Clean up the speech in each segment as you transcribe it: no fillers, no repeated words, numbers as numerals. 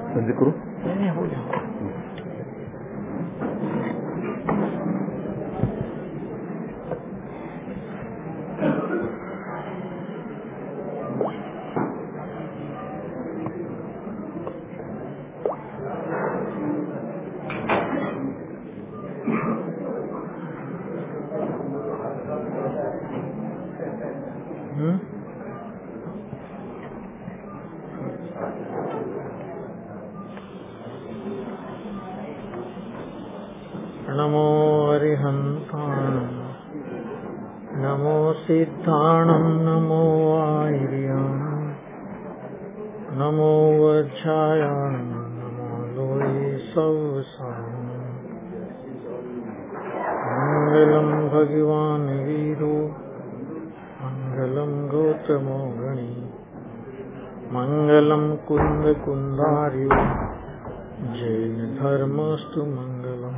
जिक्र हो जाए। नमो अरिहंताणं नमो सिद्धाणं नमो आर्याणं नमो वज्रायाणं नमो लोये सवसानं मंगलं भगवान् वीरो मंगलं गौतमो गणी मंगलं कुंद कुंदार्यो जैन धर्मस्तु मंगलम्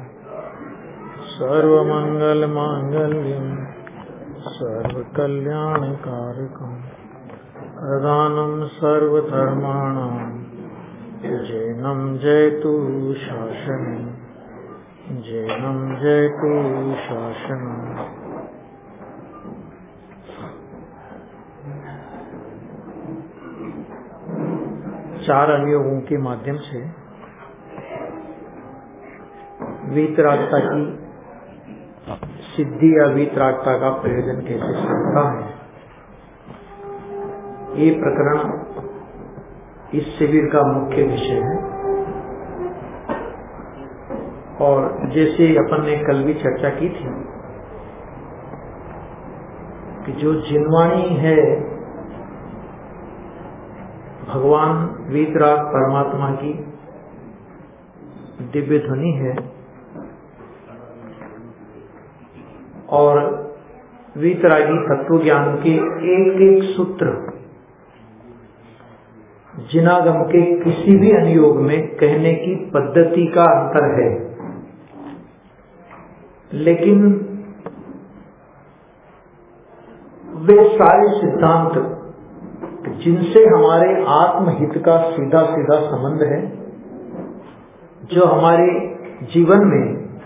सर्वमंगल मांगल्यं सर्वकल्याणकारकं प्रदानं सर्वधर्माणां जैनं जयतु शासनं जैनं जयतु शासनं। चार अनुयोगों के माध्यम से वीतरागता की सिद्धि या वीतरागता का प्रयोजन कैसे सकता है, ये प्रकरण इस शिविर का मुख्य विषय है। और जैसे अपन ने कल भी चर्चा की थी कि जो जिनवाणी है भगवान वीतराग परमात्मा की दिव्य ध्वनि है, और वीतरागी तत्व ज्ञान के एक एक सूत्र जिनागम के किसी भी अनुयोग में कहने की पद्धति का अंतर है, लेकिन वे सारे सिद्धांत जिनसे हमारे आत्महित का सीधा सीधा संबंध है, जो हमारे जीवन में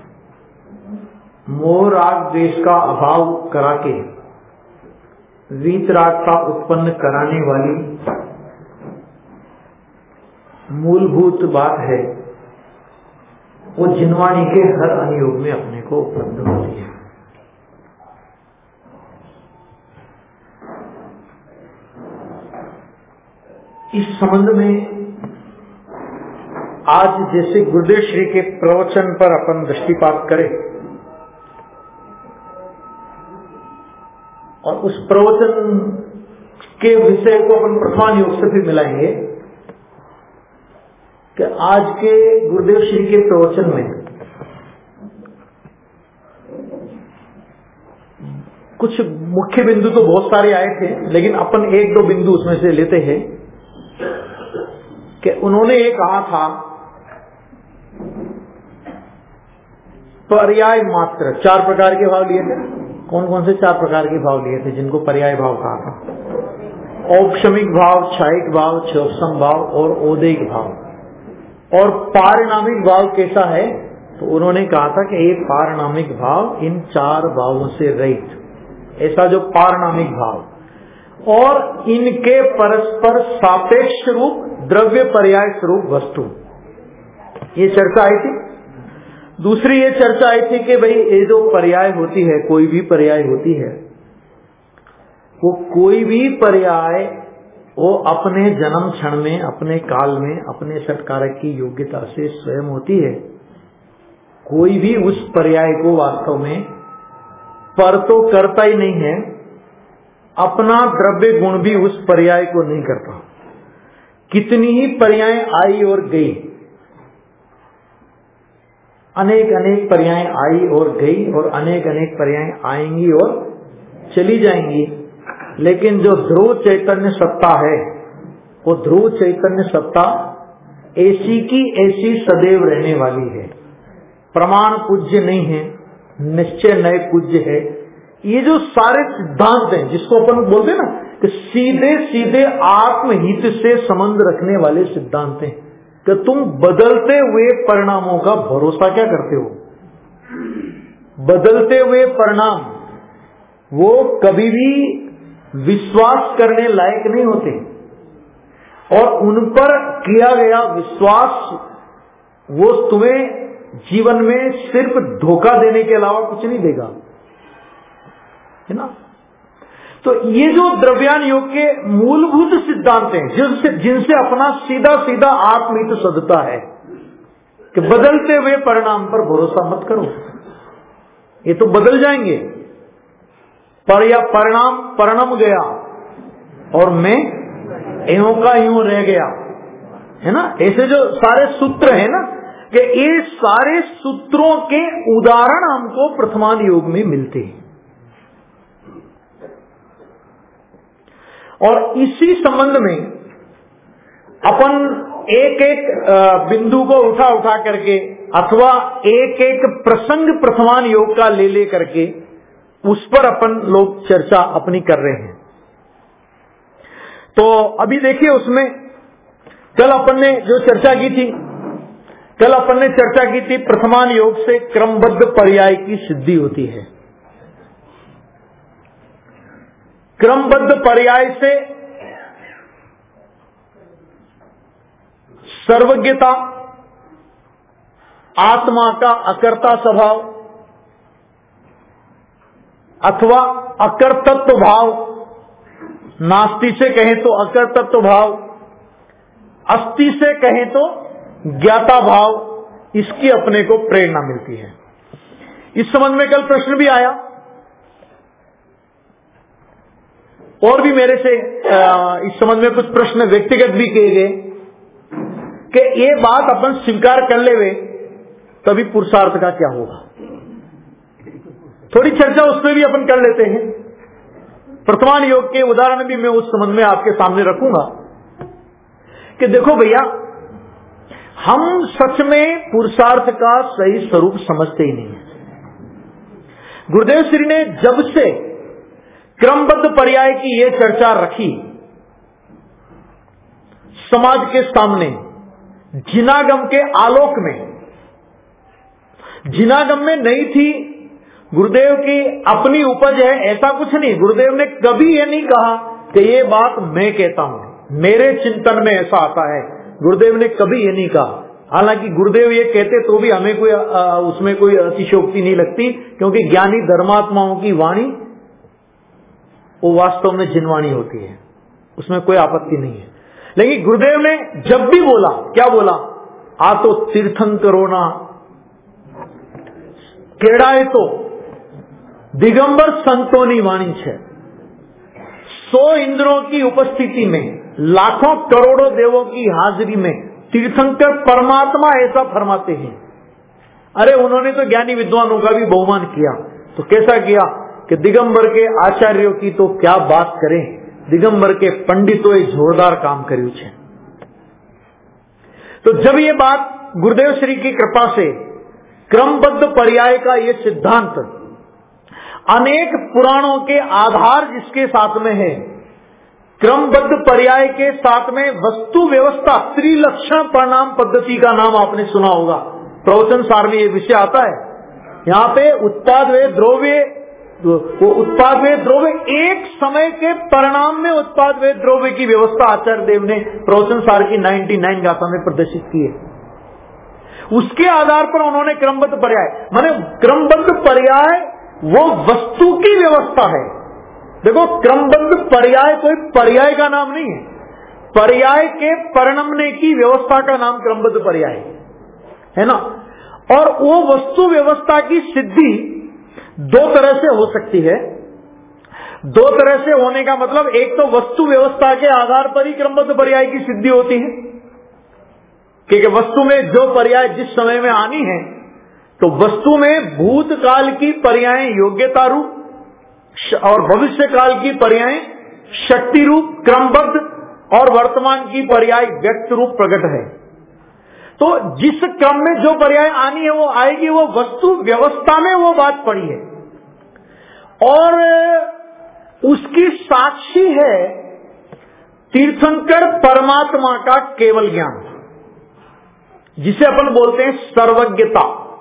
मोह राग द्वेष का अभाव करा के वीतरागता उत्पन्न कराने वाली मूलभूत बात है, वो जिनवाणी के हर अनुयोग में अपने को उपलब्ध होती है। इस संबंध में आज जैसे गुरुदेव श्री के प्रवचन पर अपन दृष्टिपात करें और उस प्रवचन के विषय को अपन प्रथमान योग से भी मिलाएंगे कि आज के गुरुदेव श्री के प्रवचन में कुछ मुख्य बिंदु तो बहुत सारे आए थे, लेकिन अपन एक दो बिंदु उसमें से लेते हैं कि उन्होंने ये कहा था पर्याय मात्र। चार प्रकार के भाव लिए थे। कौन कौन से चार प्रकार के भाव लिए थे जिनको पर्याय भाव कहा था? औपशमिक भाव, क्षयिक भाव, क्षोभसम भाव और औदैहिक भाव। और पारिणामिक भाव कैसा है? तो उन्होंने कहा था कि ये पारिणामिक भाव इन चार भावों से रहित, ऐसा जो पारिणामिक भाव और इनके परस्पर सापेक्ष रूप द्रव्य पर्याय स्वरूप वस्तु, ये चर्चा आई थी। दूसरी ये चर्चा आई थी कि भाई ये जो पर्याय होती है, कोई भी पर्याय होती है, वो कोई भी पर्याय वो अपने जन्म क्षण में, अपने काल में, अपने षटकारक की योग्यता से स्वयं होती है। कोई भी उस पर्याय को वास्तव में पर तो करता ही नहीं है, अपना द्रव्य गुण भी उस पर्याय को नहीं करता। कितनी ही पर्याय आई और गई, अनेक अनेक पर्याय आई और गई और अनेक अनेक पर्याय आएंगी और चली जाएंगी, लेकिन जो ध्रुव चैतन्य सत्ता है, वो ध्रुव चैतन्य सत्ता ऐसी की ऐसी सदैव रहने वाली है। प्रमाण पूज्य नहीं है, निश्चय नए पूज्य है। ये जो सारे सिद्धांत हैं जिसको अपन बोलते हैं ना कि सीधे सीधे आत्महित से संबंध रखने वाले सिद्धांत हैं, कि तुम बदलते हुए परिणामों का भरोसा क्या करते हो। बदलते हुए परिणाम वो कभी भी विश्वास करने लायक नहीं होते, और उन पर किया गया विश्वास वो तुम्हें जीवन में सिर्फ धोखा देने के अलावा कुछ नहीं देगा, है ना। तो ये जो द्रव्यान योग के मूलभूत सिद्धांत हैं, जिनसे अपना सीधा सीधा आत्महित सदता है कि बदलते हुए परिणाम पर भरोसा मत करो, ये तो बदल जाएंगे। पर या परिणाम गया और मैं एहों का यूं रह गया, है ना। ऐसे जो सारे सूत्र है ना, कि ये सारे सूत्रों के उदाहरण हमको प्रथमान योग में मिलते हैं। और इसी संबंध में अपन एक एक बिंदु को उठा उठा करके अथवा एक एक प्रसंग प्रथमान योग का ले करके उस पर अपन लोग चर्चा अपनी कर रहे हैं। तो अभी देखिए, उसमें कल अपन ने जो चर्चा की थी, कल अपन ने चर्चा की थी प्रथमान योग से क्रमबद्ध पर्याय की सिद्धि होती है। क्रमबद्ध पर्याय से सर्वज्ञता, आत्मा का अकर्ता स्वभाव अथवा अकर्तृत्व भाव, नास्ति से कहें तो अकर्तृत्व भाव, अस्ति से कहें तो ज्ञाता भाव, इसकी अपने को प्रेरणा मिलती है। इस संबंध में कल प्रश्न भी आया और भी मेरे से इस संबंध में कुछ प्रश्न व्यक्तिगत भी किए गए कि ये बात अपन स्वीकार कर लेवे तभी पुरुषार्थ का क्या होगा। थोड़ी चर्चा उसमें भी अपन कर लेते हैं। प्रथमान योग के उदाहरण भी मैं उस संबंध में आपके सामने रखूंगा कि देखो भैया, हम सच में पुरुषार्थ का सही स्वरूप समझते ही नहीं है। गुरुदेव श्री ने जब से क्रमबद्ध पर्याय की ये चर्चा रखी समाज के सामने, जिनागम के आलोक में, जिनागम में नहीं थी गुरुदेव की अपनी उपज है ऐसा कुछ नहीं। गुरुदेव ने कभी ये नहीं कहा कि ये बात मैं कहता हूं, मेरे चिंतन में ऐसा आता है, गुरुदेव ने कभी ये नहीं कहा। हालांकि गुरुदेव ये कहते तो भी हमें कोई उसमें कोई अतिशयोक्ति नहीं लगती, क्योंकि ज्ञानी धर्मात्माओं की वाणी वो वास्तव में जिनवाणी होती है, उसमें कोई आपत्ति नहीं है। लेकिन गुरुदेव ने जब भी बोला, क्या बोला, आ तो तीर्थंकरो ना केड़ाए तो दिगंबर संतोनी वाणी छे। 100 इंद्रों की उपस्थिति में, लाखों करोड़ों देवों की हाजिरी में तीर्थंकर परमात्मा ऐसा फरमाते हैं। अरे उन्होंने तो ज्ञानी विद्वानों का भी बहुमान किया, तो कैसा किया कि दिगंबर के आचार्यों की तो क्या बात करें, दिगंबर के पंडितों जोरदार काम कर्યું છે। तो जब ये बात गुरुदेव श्री की कृपा से क्रमबद्ध पर्याय का ये सिद्धांत अनेक पुराणों के आधार जिसके साथ में है, क्रमबद्ध पर्याय के साथ में वस्तु व्यवस्था त्रिलक्षण परिणाम पद्धति का नाम आपने सुना होगा, प्रवचन सार में ये विषय आता है। यहाँ पे उत्पाद वे द्रव्य, वो उत्पाद वे द्रव्य, एक समय के परिणाम में उत्पाद वे द्रव्य की व्यवस्था आचार्य देव ने प्रवचन सार की 99 गाथा में प्रदर्शित की है। उसके आधार पर उन्होंने क्रमबद्ध पर्याय, माने क्रमबद्ध पर्याय वो वस्तु की व्यवस्था है। देखो, क्रमबद्ध पर्याय कोई पर्याय का नाम नहीं है, पर्याय के परिणमने की व्यवस्था का नाम क्रमबद्ध पर्याय है ना। और वो वस्तु व्यवस्था की सिद्धि दो तरह से हो सकती है। दो तरह से होने का मतलब, एक तो वस्तु व्यवस्था के आधार पर ही क्रमबद्ध पर्याय की सिद्धि होती है, क्योंकि वस्तु में जो पर्याय जिस समय में आनी है, तो वस्तु में भूतकाल की पर्याय योग्यता रूप और भविष्य काल की पर्याय शक्ति रूप क्रमबद्ध और वर्तमान की पर्याय व्यक्त रूप प्रकट है। तो जिस क्रम में जो पर्याय आनी है वो आएगी, वो वस्तु व्यवस्था में वो बात पड़ी है और उसकी साक्षी है तीर्थंकर परमात्मा का केवल ज्ञान। जिसे अपन बोलते हैं सर्वज्ञता।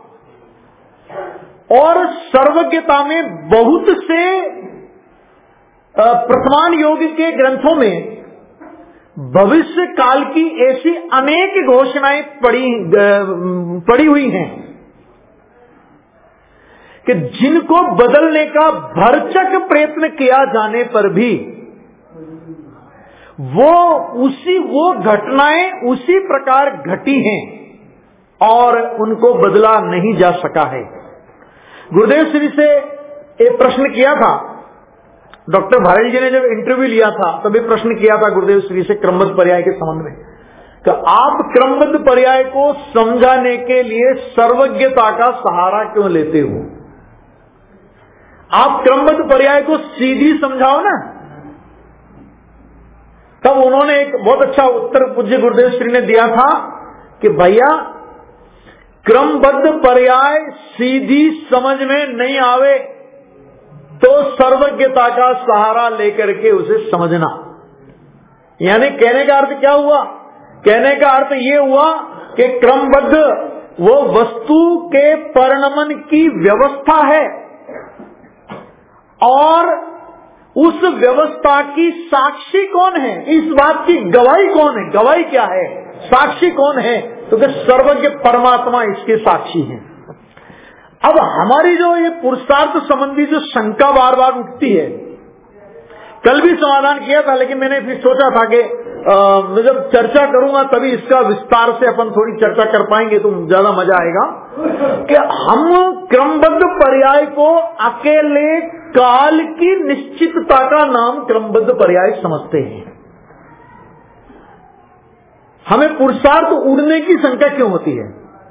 और सर्वज्ञता में बहुत से प्रथमान योग के ग्रंथों में भविष्य काल की ऐसी अनेक घोषणाएं पड़ी हुई हैं कि जिनको बदलने का भरसक प्रयत्न किया जाने पर भी वो घटनाएं उसी प्रकार घटी हैं और उनको बदला नहीं जा सका है। गुरुदेव श्री से एक प्रश्न किया था, डॉक्टर भारती जी ने जब इंटरव्यू लिया था तभी प्रश्न किया था गुरुदेव श्री से क्रमबद्ध पर्याय के संबंध में कि आप क्रमबद्ध पर्याय को समझाने के लिए सर्वज्ञता का सहारा क्यों लेते हो? आप क्रमबद्ध पर्याय को सीधी समझाओ ना। तब उन्होंने एक बहुत अच्छा उत्तर पूज्य गुरुदेव श्री ने दिया था कि भैया क्रमबद्ध पर्याय सीधी समझ में नहीं आवे तो सर्वज्ञता का सहारा लेकर के उसे समझना। यानी कहने का अर्थ क्या हुआ? कहने का अर्थ ये हुआ कि क्रमबद्ध वो वस्तु के परिणमन की व्यवस्था है और उस व्यवस्था की साक्षी कौन है, इस बात की गवाही कौन है? गवाही क्या है? साक्षी कौन है? तो कि सर्वज्ञ परमात्मा इसके साक्षी हैं। अब हमारी जो ये पुरुषार्थ संबंधी जो शंका बार बार उठती है, कल भी समाधान किया था लेकिन मैंने फिर सोचा था कि मैं जब चर्चा करूंगा तभी इसका विस्तार से अपन थोड़ी चर्चा कर पाएंगे तो ज्यादा मजा आएगा कि हम क्रमबद्ध पर्याय को अकेले काल की निश्चितता का नाम क्रमबद्ध पर्याय समझते हैं। हमें पुरुषार्थ उड़ने की शंका क्यों होती है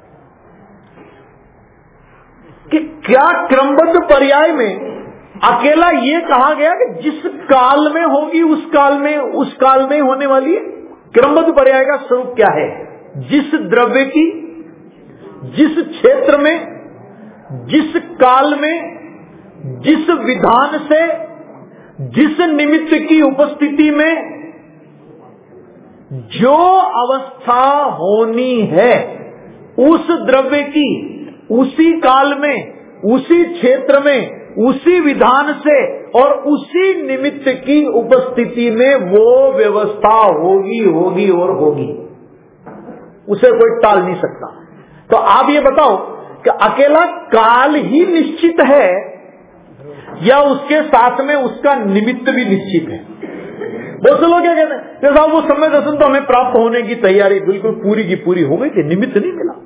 कि क्या क्रमबद्ध पर्याय में अकेला ये कहा गया कि जिस काल में होगी उस काल में होने वाली है? क्रमबद्ध पर्याय का स्वरूप क्या है? जिस द्रव्य की, जिस क्षेत्र में, जिस काल में, जिस विधान से, जिस निमित्त की उपस्थिति में जो अवस्था होनी है उस द्रव्य की उसी काल में, उसी क्षेत्र में, उसी विधान से और उसी निमित्त की उपस्थिति में वो व्यवस्था होगी और होगी, उसे कोई टाल नहीं सकता। तो आप ये बताओ कि अकेला काल ही निश्चित है या उसके साथ में उसका निमित्त भी निश्चित है? बहुत से लोग क्या कहते हैं कि साहब वो समय दर्शन तो हमें प्राप्त होने की तैयारी बिल्कुल पूरी की पूरी हो गई थी, निमित्त नहीं मिला,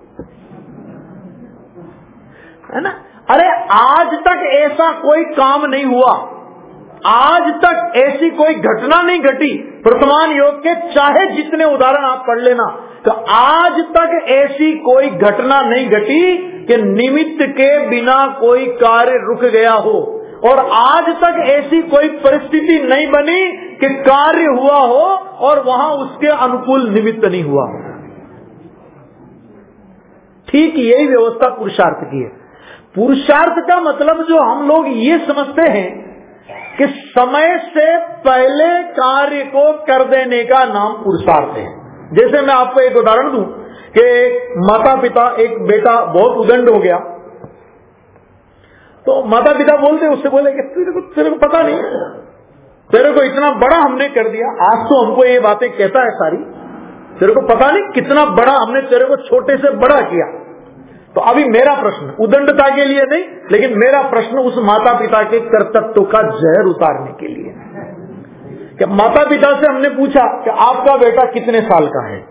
है ना? अरे आज तक ऐसा कोई काम नहीं हुआ, आज तक ऐसी कोई घटना नहीं घटी वर्तमान योग के, चाहे जितने उदाहरण आप पढ़ लेना, तो आज तक ऐसी कोई घटना नहीं घटी कि निमित्त के बिना कोई कार्य रुक गया हो, और आज तक ऐसी कोई परिस्थिति नहीं बनी कि कार्य हुआ हो और वहां उसके अनुकूल निमित्त नहीं हुआ हो। ठीक यही व्यवस्था पुरुषार्थ की है। पुरुषार्थ का मतलब जो हम लोग ये समझते हैं कि समय से पहले कार्य को कर देने का नाम पुरुषार्थ है। जैसे मैं आपको एक उदाहरण दूं कि माता पिता, एक बेटा बहुत उदंड हो गया तो माता पिता बोलते उससे बोले कि तेरे को पता नहीं, तेरे को इतना बड़ा हमने कर दिया, आज तो हमको ये बातें कहता है सारी, तेरे को पता नहीं कितना बड़ा हमने तेरे को छोटे से बड़ा किया। तो अभी मेरा प्रश्न उदंडता के लिए नहीं, लेकिन मेरा प्रश्न उस माता पिता के कर्तव्य का जहर उतारने के लिए कि माता पिता से हमने पूछा कि आपका बेटा कितने साल का है?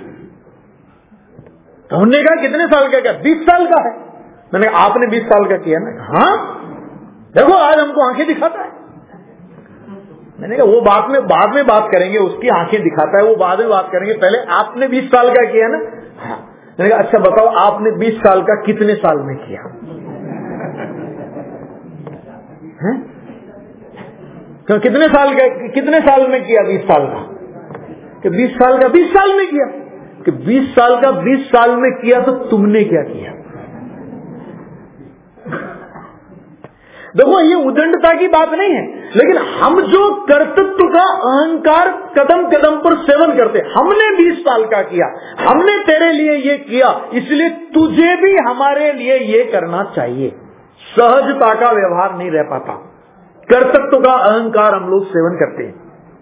तो हमने कहा कितने साल का? क्या 20 साल का है? मैंने कहा आपने 20 साल का किया ना? हाँ देखो आज हमको आंखें दिखाता है। मैंने कहा वो बाद में बात करेंगे, उसकी आंखें दिखाता है वो बाद में बात करेंगे, पहले आपने 20 साल का किया ना? हाँ। मैंने कहा अच्छा बताओ आपने 20 साल का कितने साल में किया? तो कितने साल में किया? 20 साल का? कि 20 साल का 20 साल में किया? कि 20 साल का 20 साल में किया तो तुमने क्या किया? देखो ये उदंडता की बात नहीं है, लेकिन हम जो कर्तृत्व का अहंकार कदम कदम पर सेवन करते, हमने 20 साल का किया, हमने तेरे लिए ये किया, इसलिए तुझे भी हमारे लिए ये करना चाहिए। सहजता का व्यवहार नहीं रह पाता, कर्तृत्व का अहंकार हम लोग सेवन करते हैं।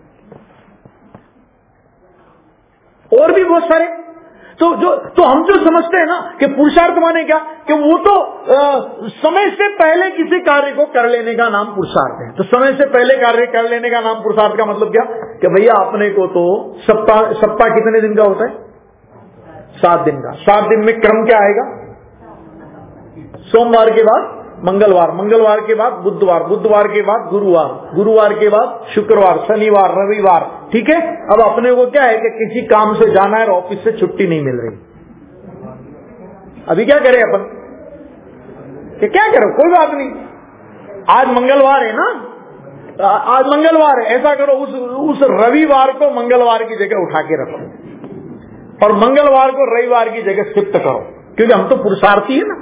और भी बहुत सारे तो हम जो समझते हैं ना कि पुरुषार्थ माने क्या, कि वो तो समय से पहले किसी कार्य को कर लेने का नाम पुरुषार्थ है। तो समय से पहले कार्य कर लेने का नाम पुरुषार्थ का मतलब क्या, कि भैया अपने को तो सप्ताह कितने दिन का होता है? 7 दिन का। 7 दिन में क्रम क्या आएगा? सोमवार के बाद मंगलवार, मंगलवार के बाद बुधवार, बुधवार के बाद गुरुवार, गुरुवार के बाद शुक्रवार, शनिवार, रविवार। ठीक है। अब अपने को क्या है कि किसी काम से जाना है और ऑफिस से छुट्टी नहीं मिल रही, अभी क्या करें अपन? कि क्या करो, कोई बात नहीं, आज मंगलवार है ना, आज मंगलवार है, ऐसा करो उस रविवार को मंगलवार की जगह उठा के रखो और मंगलवार को रविवार की जगह शिफ्ट करो, क्योंकि हम तो पुरुषार्थी है ना।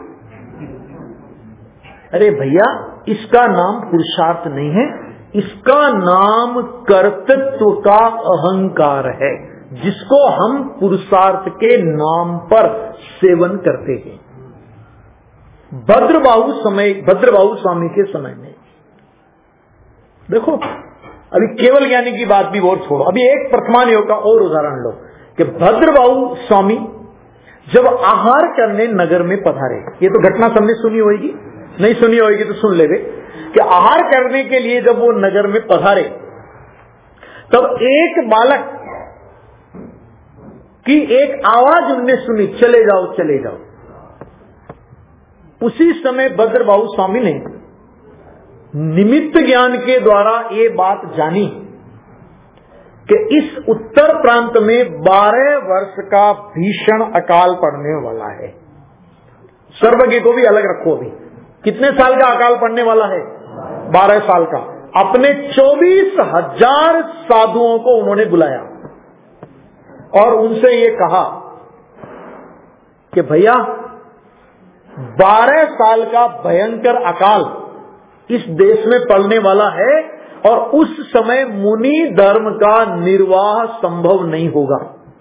अरे भैया, इसका नाम पुरुषार्थ नहीं है, इसका नाम कर्तृत्व का अहंकार है, जिसको हम पुरुषार्थ के नाम पर सेवन करते हैं। भद्रबाहु स्वामी के समय में देखो, अभी केवल ज्ञानी की बात भी और छोड़ो, अभी एक प्रथमान योग का और उदाहरण लो कि भद्रबाहु स्वामी जब आहार करने नगर में पधारे, ये तो घटना सबने सुनी होगी, नहीं सुनी होगी तो सुन लेवे कि आहार करने के लिए जब वो नगर में पधारे, तब एक बालक की एक आवाज उनने सुनी, चले जाओ चले जाओ। उसी समय भद्रबाहु स्वामी ने निमित्त ज्ञान के द्वारा ये बात जानी कि इस उत्तर प्रांत में 12 वर्ष का भीषण अकाल पड़ने वाला है। सर्वज्ञ को भी अलग रखो, अभी कितने साल का अकाल पड़ने वाला है? 12 साल का। अपने 24,000 साधुओं को उन्होंने बुलाया और उनसे ये कहा कि भैया 12 साल का भयंकर अकाल इस देश में पड़ने वाला है और उस समय मुनि धर्म का निर्वाह संभव नहीं होगा।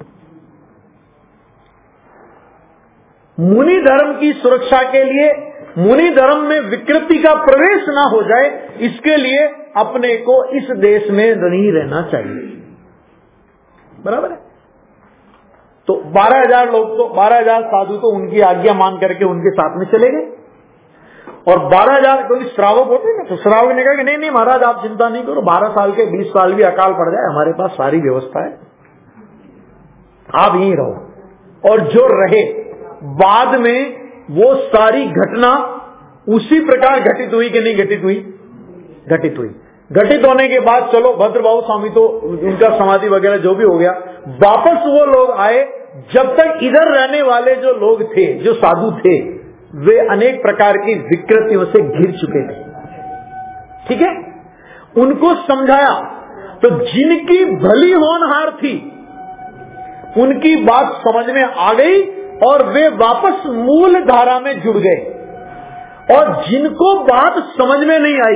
मुनि धर्म की सुरक्षा के लिए, मुनि धर्म में विकृति का प्रवेश ना हो जाए, इसके लिए अपने को इस देश में नहीं रहना चाहिए। बराबर है। तो 12,000 लोग तो 12,000 साधु तो उनकी आज्ञा मान करके उनके साथ में चले गए और 12,000 क्योंकि श्रावक होते हैं, तो श्रावक ने कहा कि नहीं नहीं महाराज आप चिंता नहीं करो, 12 साल के 20 साल भी अकाल पड़ जाए, हमारे पास सारी व्यवस्था है, आप यहीं रहो। और जो रहे, बाद में वो सारी घटना उसी प्रकार घटित हुई कि नहीं घटित हुई? घटित हुई। घटित होने के बाद चलो भद्रबाहु स्वामी तो उनका समाधि वगैरह जो भी हो गया, वापस वो लोग आए। जब तक इधर रहने वाले जो लोग थे, जो साधु थे, वे अनेक प्रकार की विकृतियों से घिर चुके थे। ठीक है। उनको समझाया तो जिनकी भली होनहार थी उनकी बात समझ में आ गई और वे वापस मूल धारा में जुड़ गए, और जिनको बात समझ में नहीं आई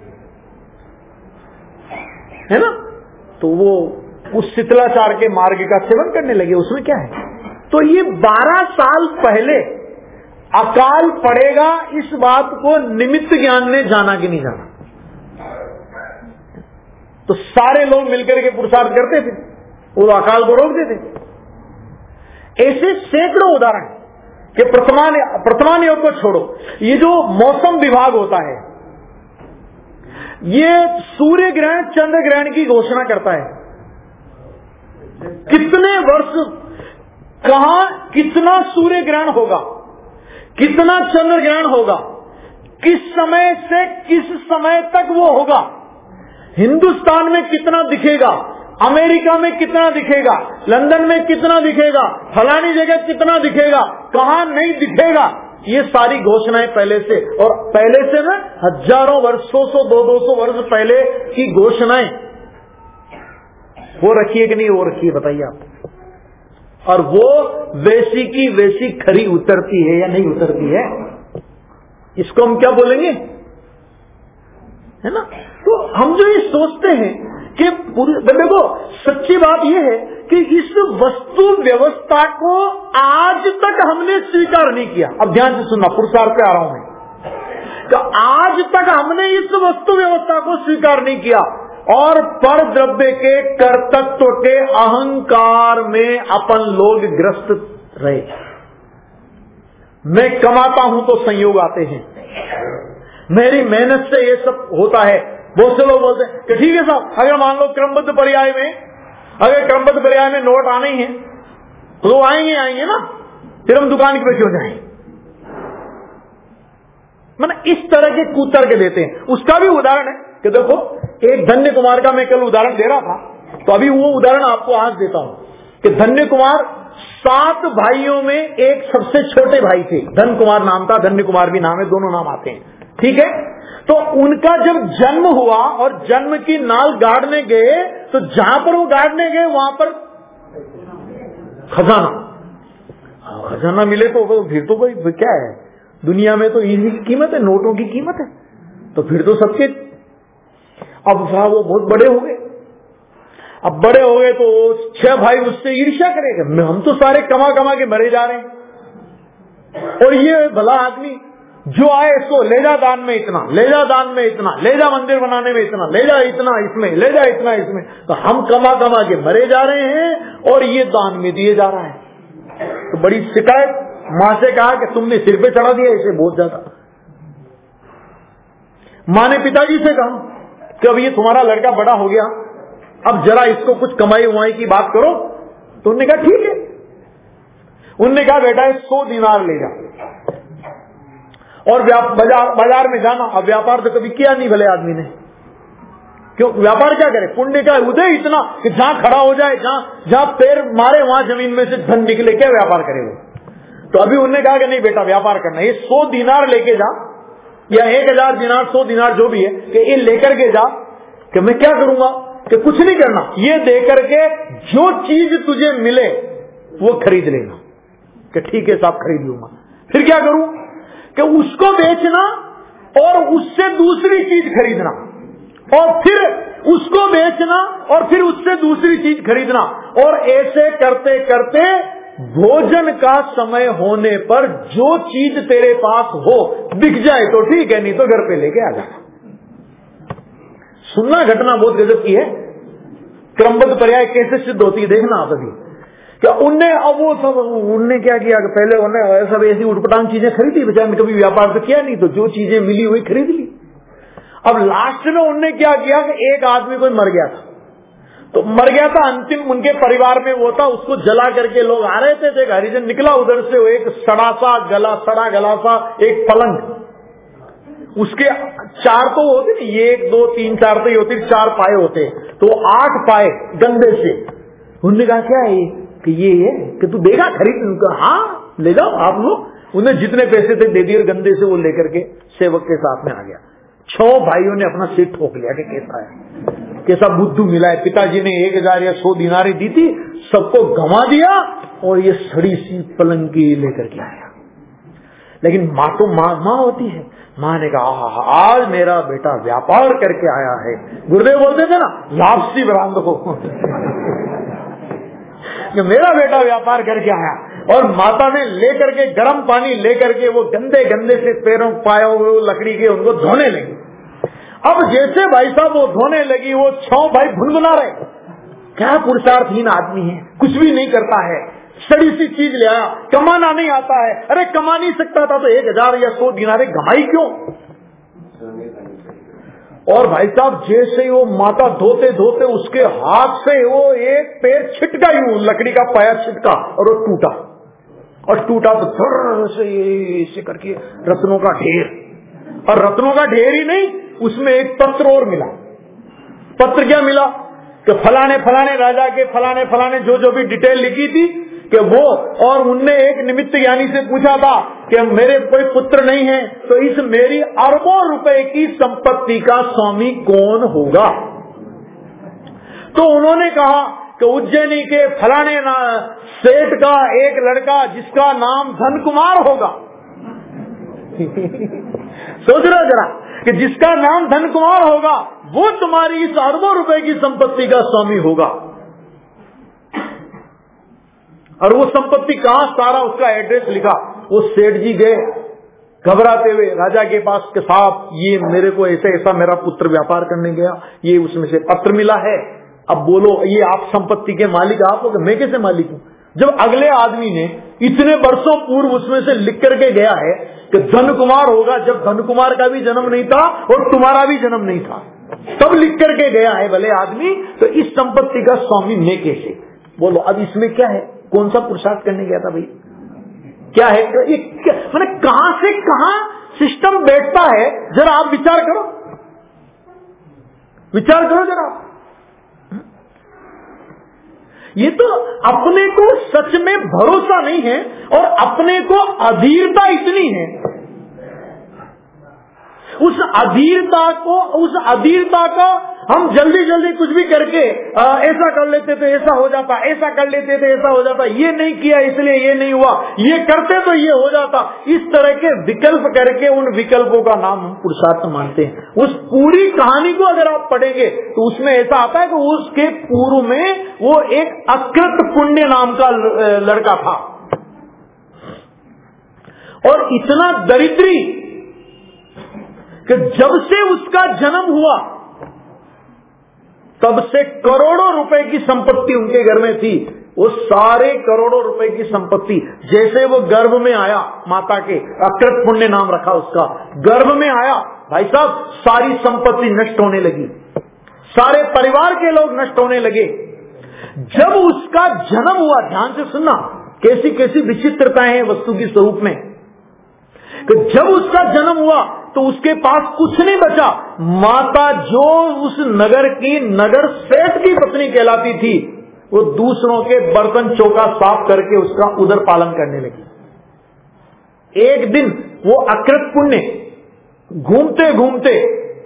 है ना, तो वो उस शिथिलाचार के मार्ग का सेवन करने लगे। उसमें क्या है? तो ये 12 साल पहले अकाल पड़ेगा, इस बात को निमित्त ज्ञान ने जाना कि नहीं जाना? तो सारे लोग मिलकर के पुरुषार्थ करते थे, वो अकाल को रोक देते। ऐसे सैकड़ों उदाहरण कि प्रथमान योग को छोड़ो, ये जो मौसम विभाग होता है, ये सूर्य ग्रहण चंद्र ग्रहण की घोषणा करता है। कितने वर्ष, कहां कितना सूर्य ग्रहण होगा, कितना चंद्र ग्रहण होगा, किस समय से किस समय तक वो होगा, हिंदुस्तान में कितना दिखेगा, अमेरिका में कितना दिखेगा, लंदन में कितना दिखेगा, फलानी जगह कितना दिखेगा, कहां नहीं दिखेगा, ये सारी घोषणाएं पहले से, और पहले से ना हजारों वर्ष, 100-200 वर्ष पहले की घोषणाएं वो रखी है कि नहीं वो रखी है, बताइए आप। और वो वैसी की वैसी खरी उतरती है या नहीं उतरती है, इसको हम क्या बोलेंगे, है ना। तो तो हम जो ये सोचते हैं कि देखो सच्ची बात यह है कि इस वस्तु व्यवस्था को आज तक हमने स्वीकार नहीं किया। अब ध्यान से सुनना, पुरुषार्थ पे आ रहा हूं मैं। तो आज तक हमने इस वस्तु व्यवस्था को स्वीकार नहीं किया और पर द्रव्य के कर्तृत्व के अहंकार में अपन लोग ग्रस्त रहे। मैं कमाता हूं तो संयोग आते हैं, मेरी मेहनत से ये सब होता है। बहुत से लोग बोलते हैं कि ठीक है साहब, अगर मान लो क्रमबद्ध पर्याय में नोट आने ही है तो आएंगे ना, फिर हम दुकान पे क्यों जाएं? मैंने इस तरह के कुतर्क देते हैं। उसका भी उदाहरण है कि देखो, एक धन्य कुमार का मैं कल उदाहरण दे रहा था, तो अभी वो उदाहरण आपको आज देता हूं कि धन्य कुमार 7 भाइयों में एक सबसे छोटे भाई थे। धन कुमार नाम था, धन्य कुमार भी नाम है, दोनों नाम आते हैं, ठीक है। तो उनका जब जन्म हुआ और जन्म की नाल गाड़ने गए, तो जहां पर वो गाड़ने गए वहां पर खजाना मिले तो फिर तो भाई क्या है, दुनिया में तो इसी की कीमत है, नोटों की कीमत है, तो फिर तो सबके। अब साहब वो बहुत बड़े हो गए, अब बड़े हो गए तो 6 भाई उससे ईर्ष्या करेंगे, हम तो सारे कमा कमा के मरे जा रहे हैं, और ये भला आदमी जो आए इसको ले जा दान में इतना, ले जा दान में इतना, ले जा मंदिर बनाने में इतना, ले जा इतना इसमें, ले जा इतना इसमें। तो हम कमा कमा के मरे जा रहे हैं और ये दान में दिए जा रहा है। तो बड़ी शिकायत, मां से कहा कि तुमने सिर पे चढ़ा दिया इसे बहुत ज्यादा। मां ने पिताजी से कहा कि अब ये तुम्हारा लड़का बड़ा हो गया, अब जरा इसको कुछ कमाई उमाई की बात करो। तो उन्होंने कहा ठीक है। उन्होंने कहा बेटा 100 दिनार ले जा और बाजार में जाना। अब व्यापार तो कभी किया नहीं भले आदमी ने, क्यों व्यापार क्या करे, पुण्य का उदय इतना कि जहां खड़ा हो जाए, जहां पैर मारे वहां जमीन में से धन निकले, क्या व्यापार करे वो। तो अभी उन्होंने कहा कि नहीं बेटा व्यापार करना, ये 100 दिनार लेके जा, या 1000 दिनार 100 दिनार जो भी है, कि ये लेकर के जा। कि मैं क्या करूंगा, कि कुछ नहीं करना, ये देकर के जो चीज तुझे मिले वो खरीद लेना। कि ठीक है साहब खरीद लूंगा। फिर क्या करूं, कि उसको बेचना और उससे दूसरी चीज खरीदना, और फिर उसको बेचना और फिर उससे दूसरी चीज खरीदना, और ऐसे करते करते भोजन का समय होने पर जो चीज तेरे पास हो बिक जाए तो ठीक है, नहीं तो घर पे लेके आ जाना। सुनना, घटना बहुत गजब की है। क्रमबद्ध पर्याय कैसे सिद्ध होती है देखना आप अभी। क्या उनने क्या किया कि पहले उन्होंने सब ऐसी उठपटांग चीजें खरीदी, बेचारे ने कभी व्यापार तो किया नहीं, तो जो चीजें मिली वही खरीद ली। अब लास्ट में उनने क्या किया कि एक आदमी कोई मर गया था, तो मर गया था, अंतिम उनके परिवार में वो था, उसको जला करके लोग आ रहे थे, तो एक हरिजन निकला उधर से, एक सड़ा गला सा एक पलंग, उसके 4 तो होते नहीं, 1 2 3 4 तो ही होती, 4 पाए होते, तो 8 पाए गंदे से। उन्होंने कहा क्या है कि ये है कि तू देगा खरीद, उनका हाँ ले जाओ आप लोग। उन्हें जितने पैसे थे दे दिए और गंदे से वो लेकर के सेवक के साथ में आ गया। 6 भाइयों ने अपना सिर ठोक लिया कि कैसा है, कैसा बुद्धू मिला है। पिताजी ने 1000 या 100 दिनारें दी थी, सबको गंवा दिया और ये सड़ी सी पलंग की लेकर के आया। लेकिन माँ तो माँ होती है, माँ ने कहा आज मेरा बेटा व्यापार करके आया है। गुरुदेव बोलते थे ना, लापसी बरामद हो मेरा बेटा व्यापार करके आया। और माता ने लेकर के गर्म पानी लेकर के वो गंदे गंदे से पैरों पाए हुए लकड़ी के उनको धोने लगी। अब जैसे भाई साहब वो धोने लगी, वो 6 भाई भुनभुना रहे, क्या पुरुषार्थहीन आदमी है, कुछ भी नहीं करता है, सड़ी सी चीज ले आया, कमाना नहीं आता है। अरे कमा नहीं सकता था तो 1000 या 100 दिनारे कमाई क्यों। और भाई साहब जैसे ही वो माता धोते धोते उसके हाथ से वो एक पैर छिटका, यूं लकड़ी का पाया छिटका और वो टूटा, और टूटा तो थोड़ा से ऐसे करके रत्नों का ढेर, और रत्नों का ढेर ही नहीं, उसमें एक पत्र और मिला। पत्र क्या मिला कि फलाने फलाने राजा के फलाने जो भी डिटेल लिखी थी कि वो, और उनने एक निमित्त ज्ञानी से पूछा था कि मेरे कोई पुत्र नहीं है, तो इस मेरी अरबों रुपए की संपत्ति का स्वामी कौन होगा। तो उन्होंने कहा कि उज्जैनी के फलाने सेठ का एक लड़का जिसका नाम धन कुमार होगा सोच रहे जरा कि जिसका नाम धन कुमार होगा वो तुम्हारी इस अरबों रुपए की संपत्ति का स्वामी होगा। और वो संपत्ति कहां, सारा उसका एड्रेस लिखा। वो सेठ जी गए घबराते हुए राजा के पास के साहब ये मेरे को ऐसा ऐसा मेरा पुत्र व्यापार करने गया, ये उसमें से पत्र मिला है, अब बोलो ये आप संपत्ति के मालिक आप हो? मैं कैसे मालिक हूं? जब अगले आदमी ने इतने वर्षों पूर्व उसमें से लिख करके गया है कि धन कुमार होगा, जब धन कुमार का भी जन्म नहीं था और तुम्हारा भी जन्म नहीं था, तब लिख करके गया है भले आदमी, तो इस संपत्ति का स्वामी मैं कैसे? बोलो अब इसमें क्या है? कौन सा पुरुषार्थ करने गया था भाई? क्या है? मैंने कहां से कहां सिस्टम बैठता है, जरा आप विचार करो, विचार करो जरा। ये तो अपने को सच में भरोसा नहीं है और अपने को अधीरता इतनी है, उस अधीरता का हम जल्दी जल्दी कुछ भी करके ऐसा कर लेते तो ऐसा हो जाता, ऐसा कर लेते तो ऐसा हो जाता, ये नहीं किया इसलिए ये नहीं हुआ, ये करते तो ये हो जाता, इस तरह के विकल्प करके उन विकल्पों का नाम हम पुरुषार्थ मानते हैं। उस पूरी कहानी को अगर आप पढ़ेंगे तो उसमें ऐसा आता है कि उसके पूर्व में वो एक अकृत पुण्य नाम का लड़का था और इतना दरिद्री कि जब से उसका जन्म हुआ तब से करोड़ों रुपए की संपत्ति उनके घर में थी। वो सारे करोड़ों रुपए की संपत्ति जैसे वो गर्भ में आया, माता के अकृत पुण्य नाम रखा उसका, गर्भ में आया भाई साहब सारी संपत्ति नष्ट होने लगी, सारे परिवार के लोग नष्ट होने लगे। जब उसका जन्म हुआ, ध्यान से सुनना कैसी कैसी विचित्रताएं हैं वस्तु की स्वरूप में, कि जब उसका जन्म हुआ तो उसके पास कुछ नहीं बचा। माता जो उस नगर की नगर सेठ की पत्नी कहलाती थी, वो दूसरों के बर्तन चौका साफ करके उसका उदर पालन करने लगी। एक दिन वो अकृत पुण्य घूमते घूमते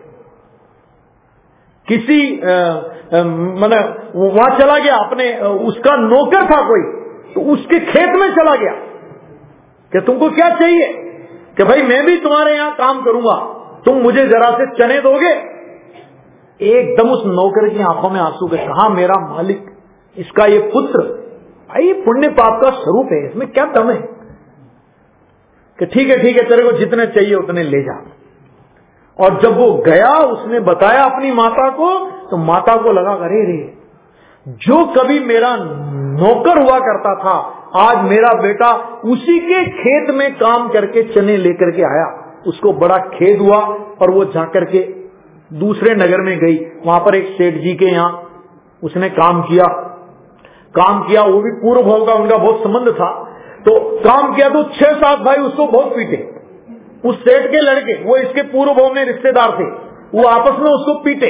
किसी माने वहां चला गया, अपने उसका नौकर था कोई, तो उसके खेत में चला गया कि तुमको क्या चाहिए, कि भाई मैं भी तुम्हारे यहां काम करूंगा, तुम मुझे जरा से चने दोगे। एकदम उस नौकर की आंखों में आंसू के कहा मेरा मालिक, इसका ये पुत्र भाई पुण्य पाप का स्वरूप है, इसमें क्या दम है? कि ठीक है तेरे को जितने चाहिए उतने ले जा। और जब वो गया उसने बताया अपनी माता को, तो माता को लगा अरे रे, जो कभी मेरा नौकर हुआ करता था आज मेरा बेटा उसी के खेत में काम करके चने लेकर के आया। उसको बड़ा खेद हुआ और वो जाकर के दूसरे नगर में गई, वहां पर एक सेठ जी के यहाँ उसने काम किया, वो भी पूर्व भाव का उनका बहुत संबंध था, तो काम किया तो 6-7 भाई उसको बहुत पीटे। उस सेठ के लड़के, वो इसके पूर्व भाव में रिश्तेदार थे, वो आपस में उसको पीटे।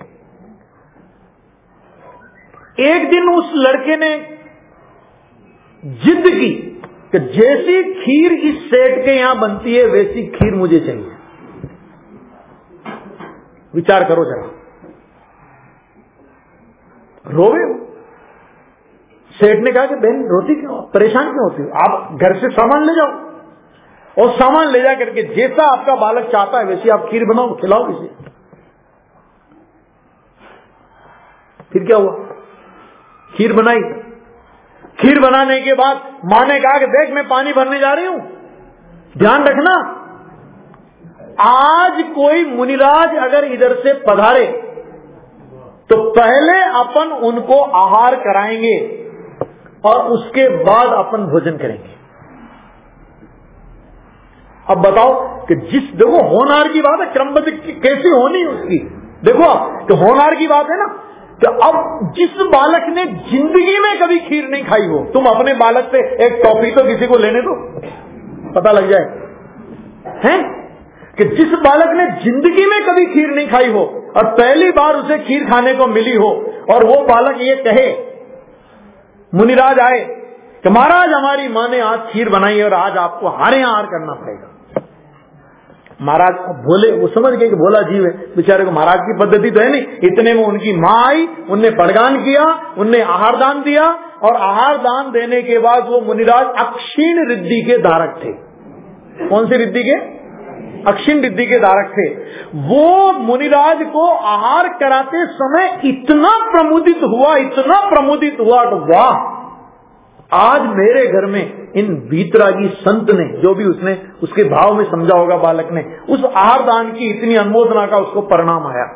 एक दिन उस लड़के ने जिद की कि जैसी खीर इस सेठ के यहां बनती है वैसी खीर मुझे चाहिए। विचार करो जरा, रोवे हो। सेठ ने कहा कि बहन रोती क्यों, परेशान क्यों होती हो, आप घर से सामान ले जाओ और सामान ले जा करके जैसा आपका बालक चाहता है वैसी आप खीर बनाओ, खिलाओ इसे। फिर क्या हुआ, खीर बनाई। खीर बनाने के बाद मां ने कहा कि देख मैं पानी भरने जा रही हूं, ध्यान रखना आज कोई मुनिराज अगर इधर से पधारे तो पहले अपन उनको आहार कराएंगे और उसके बाद अपन भोजन करेंगे। अब बताओ कि जिस देखो होनहार की बात है, क्रमबद्ध कैसी होनी उसकी, देखो कि होनहार की बात है ना, तो अब जिस बालक ने जिंदगी में कभी खीर नहीं खाई हो, तुम अपने बालक से एक टॉफी तो किसी को लेने दो, पता लग जाए हैं कि जिस बालक ने जिंदगी में कभी खीर नहीं खाई हो और पहली बार उसे खीर खाने को मिली हो और वो बालक ये कहे, मुनिराज आए कि महाराज हमारी मां ने आज खीर बनाई और आज आपको हमारे यहां आहार करना पड़ेगा। महाराज बोले, वो समझ गए कि भोला जीव है, बेचारे को महाराज की पद्धति तो है नहीं। इतने में उनकी मां आई, उनने पड़गान किया, उनने आहार दान दिया और आहार दान देने के बाद वो मुनिराज अक्षीण रिद्धि के धारक थे। कौन सी रिद्धि के? अक्षिण रिद्धि के धारक थे, वो मुनिराज को आहार कराते समय इतना प्रमुदित हुआ तो वाह, आज मेरे घर में इन वीतरागी संत ने, जो भी उसने उसके भाव में समझा होगा बालक ने, उस आहार दान की इतनी अनुमोदना का उसको परिणाम आया।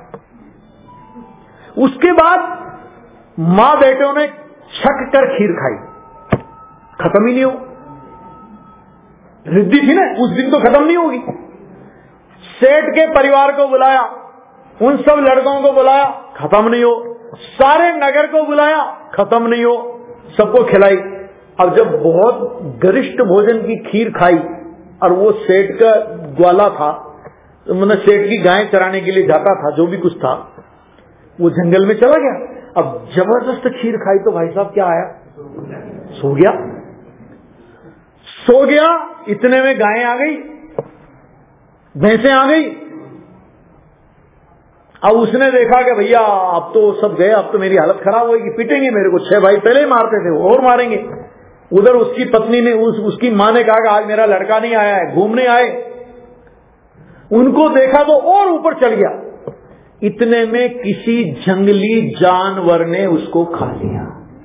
उसके बाद मां बेटों ने छक कर खीर खाई, खत्म ही नहीं हो, रिद्धि थी ना उस दिन तो खत्म नहीं होगी। सेठ के परिवार को बुलाया, उन सब लड़कों को बुलाया, खत्म नहीं हो, सारे नगर को बुलाया, खत्म नहीं हो, सबको खिलाई। अब जब बहुत गरिष्ठ भोजन की खीर खाई और वो सेठ का ग्वाला था, मतलब सेठ की गाय चराने के लिए जाता था, जो भी कुछ था, वो जंगल में चला गया। अब जबरदस्त खीर खाई तो भाई साहब क्या आया, सो गया। इतने में गायें आ गई, भैंसें आ गई। अब उसने देखा कि भैया अब तो सब गए, अब तो मेरी हालत खराब होगी, पीटेंगे मेरे को, 6 भाई पहले ही मारते थे, और मारेंगे। उधर उसकी पत्नी ने उसकी मां ने कहा कि आज मेरा लड़का नहीं आया है, घूमने आए। उनको देखा तो और ऊपर चढ़ गया। इतने में किसी जंगली जानवर ने उसको खा लिया,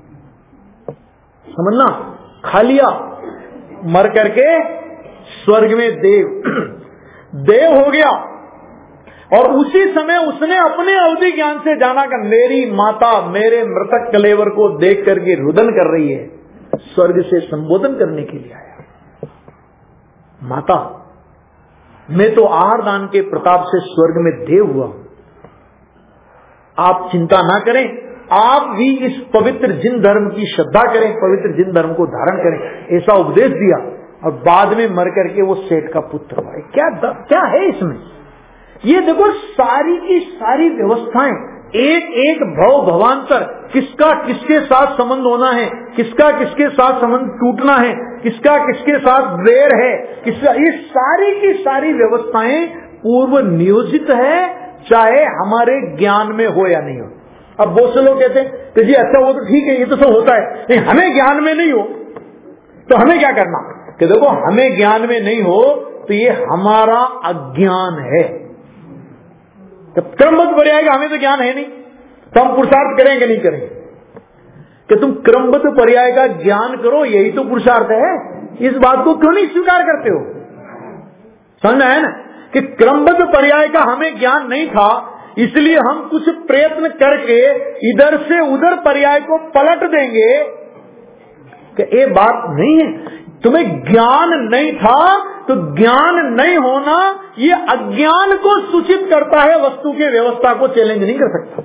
समझना, खा लिया, मर करके स्वर्ग में देव हो गया। और उसी समय उसने अपने अवधि ज्ञान से जाना कि मेरी माता मेरे मृतक कलेवर को देख करके रुदन कर रही है, स्वर्ग से संबोधन करने के लिए आया। माता, मैं तो आहार दान के प्रताप से स्वर्ग में देव हुआ, आप चिंता ना करें, आप भी इस पवित्र जिन धर्म की श्रद्धा करें, पवित्र जिन धर्म को धारण करें, ऐसा उपदेश दिया। और बाद में मर करके वो सेठ का पुत्र हुआ। क्या है इसमें? ये देखो, सारी की सारी व्यवस्थाएं, एक एक भव भवांतर, किसका किसके साथ संबंध होना है, किसका किसके साथ संबंध टूटना है, किसका किसके साथ वैर है, किसका, ये सारी की सारी व्यवस्थाएं पूर्व नियोजित है, चाहे हमारे ज्ञान में हो या नहीं हो। अब बहुत से लोग कहते हैं कि जी अच्छा वो तो ठीक है, ये तो सब होता है, नहीं हमें ज्ञान में नहीं हो तो हमें क्या करना? कि देखो, हमें ज्ञान में नहीं हो तो ये हमारा अज्ञान है। जब क्रमबद्ध पर्याय का हमें तो ज्ञान है नहीं, तो हम पुरुषार्थ करेंगे नहीं करेंगे? कि तुम क्रमबद्ध पर्याय का ज्ञान करो, यही तो पुरुषार्थ है। इस बात को क्यों नहीं स्वीकार करते हो? समझ है ना कि क्रमबद्ध पर्याय का हमें ज्ञान नहीं था, इसलिए हम कुछ प्रयत्न करके इधर से उधर पर्याय को पलट देंगे कि ये बात नहीं है। तुम्हें ज्ञान नहीं था तो ज्ञान नहीं होना ये अज्ञान को सूचित करता है, वस्तु के व्यवस्था को चैलेंज नहीं कर सकता।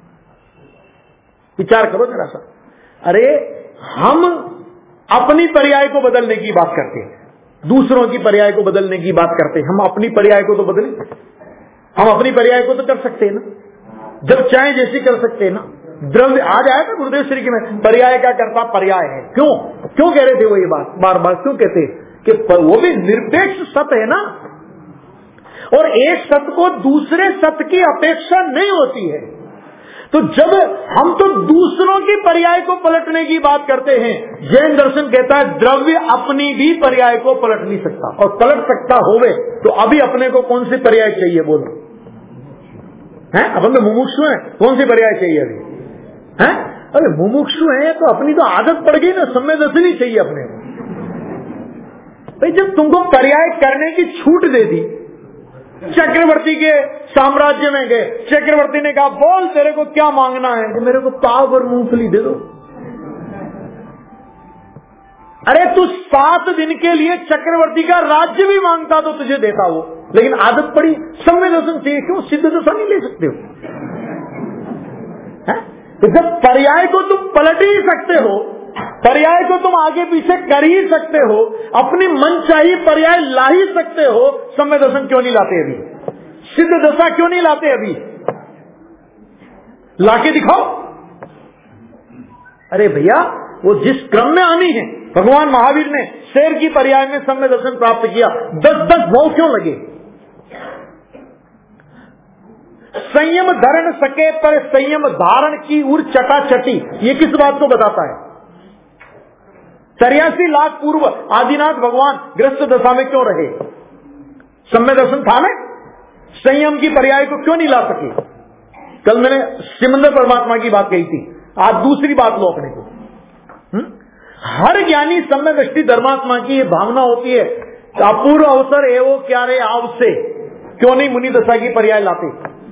विचार करो जरा सा। अरे हम अपनी पर्याय को बदलने की बात करते हैं, दूसरों की पर्याय को बदलने की बात करते हैं। हम अपनी पर्याय को तो बदलें, हम अपनी पर्याय को तो कर सकते हैं ना, जब चाहे जैसी कर सकते हैं ना। द्रव्य आज आया था गुरुदेव श्री के में, पर्याय का कर्ता पर्याय है। क्यों कह रहे थे वो ये बात बार बार क्यों कहते कि वो भी निरपेक्ष सत्य है ना, और एक सत्य को दूसरे सत्य की अपेक्षा नहीं होती है। तो जब हम तो दूसरों की पर्याय को पलटने की बात करते हैं, जैन दर्शन कहता है द्रव्य अपनी भी पर्याय को पलट नहीं सकता, और पलट सकता होवे तो अभी अपने को कौन सी पर्याय चाहिए बोलो? हैं? अपन तो मुमुक्षु हैं, कौन सी पर्याय चाहिए अभी? हैं? अरे मुमुक्षु हैं तो अपनी तो आदत पड़ गई ना, संवेदनशील चाहिए अपने को। भाई जब तुमको पर्याय करने की छूट दे दी, चक्रवर्ती के साम्राज्य में गए, चक्रवर्ती ने कहा बोल तेरे को क्या मांगना है? कि मेरे को पाव और मूंगफली दे दो। अरे तू 7 दिन के लिए चक्रवर्ती का राज्य भी मांगता तो तुझे देता वो, लेकिन आदत पड़ी संवेदनशील चाहिए। क्यों? सिद्ध दशा नहीं ले सकते हो? तो जब पर्याय को तुम पलट ही सकते हो, पर्याय को तुम आगे पीछे कर ही सकते हो, अपनी मनचाही पर्याय ला ही सकते हो, समय दर्शन क्यों नहीं लाते अभी? सिद्ध दशा क्यों नहीं लाते अभी? लाके दिखाओ। अरे भैया वो जिस क्रम में आनी है, भगवान महावीर ने शेर की पर्याय में समय दर्शन प्राप्त किया, 10-10 भाव क्यों लगे? संयम धरण सके पर संयम धारण की उर चटाचटी, ये किस बात को बताता है? 83 लाख पूर्व आदिनाथ भगवान ग्रस्त दशा में क्यों रहे? सम्यक दर्शन था ना, संयम की पर्याय को क्यों नहीं ला सके? कल मैंने सिमंदर परमात्मा की बात कही थी, आज दूसरी बात लो अपने को। हर ज्ञानी सम्यक दृष्टि धर्मात्मा की ये भावना होती है, अपूर्व अवसर एवो क्या रे आव से, क्यों नहीं मुनि दशा की पर्याय लाते?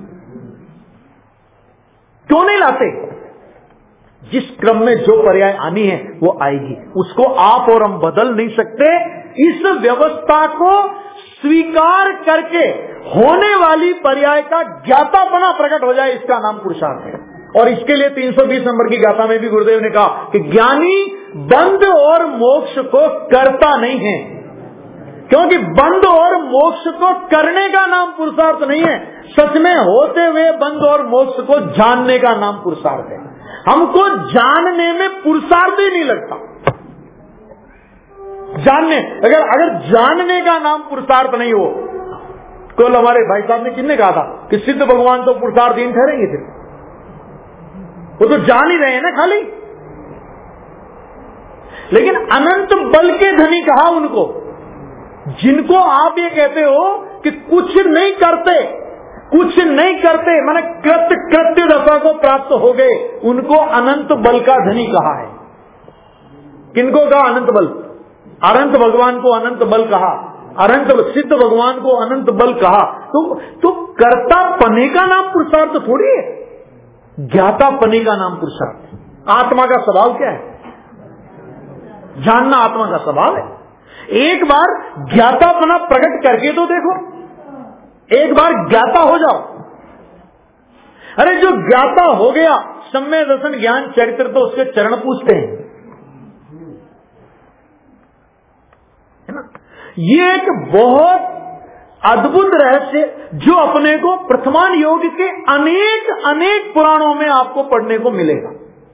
क्यों नहीं लाते? जिस क्रम में जो पर्याय आनी है वो आएगी, उसको आप और हम बदल नहीं सकते। इस व्यवस्था को स्वीकार करके होने वाली पर्याय का ज्ञातापना प्रकट हो जाए, इसका नाम पुरुषार्थ है। और इसके लिए 320 नंबर की गाथा में भी गुरुदेव ने कहा कि ज्ञानी बंध और मोक्ष को करता नहीं है, क्योंकि बंध और मोक्ष को करने का नाम पुरुषार्थ नहीं है, सच में होते हुए बंध और मोक्ष को जानने का नाम पुरुषार्थ है। हमको जानने में पुरुषार्थ ही नहीं लगता। जानने, अगर जानने का नाम पुरुषार्थ नहीं हो, कल हमारे भाई साहब ने किसने कहा था कि सिद्ध भगवान तो पुरुषार्थहीन ठहरेंगे, फिर वो तो जान ही रहे हैं ना खाली। लेकिन अनंत बल के धनी कहा उनको, जिनको आप ये कहते हो कि कुछ नहीं करते माने कृत्य दशा को प्राप्त हो गए, उनको अनंत बल का धनी कहा है। किनको कहा? अनंत बल। अनंत भगवान को अनंत बल कहा, अनंत सिद्ध भगवान को अनंत बल कहा। तो कर्ता पने का नाम पुरुषार्थ थोड़ी है, ज्ञाता पने का नाम पुरुषार्थ। आत्मा का स्वभाव क्या है? जानना आत्मा का स्वभाव है। एक बार ज्ञातापना प्रकट करके तो देखो, एक बार ज्ञाता हो जाओ। अरे जो ज्ञाता हो गया, सम्यक दर्शन ज्ञान चरित्र तो उसके चरण पूछते हैं, है ना। ये एक बहुत अद्भुत रहस्य जो अपने को प्रथमान योग के अनेक पुराणों में आपको पढ़ने को मिलेगा।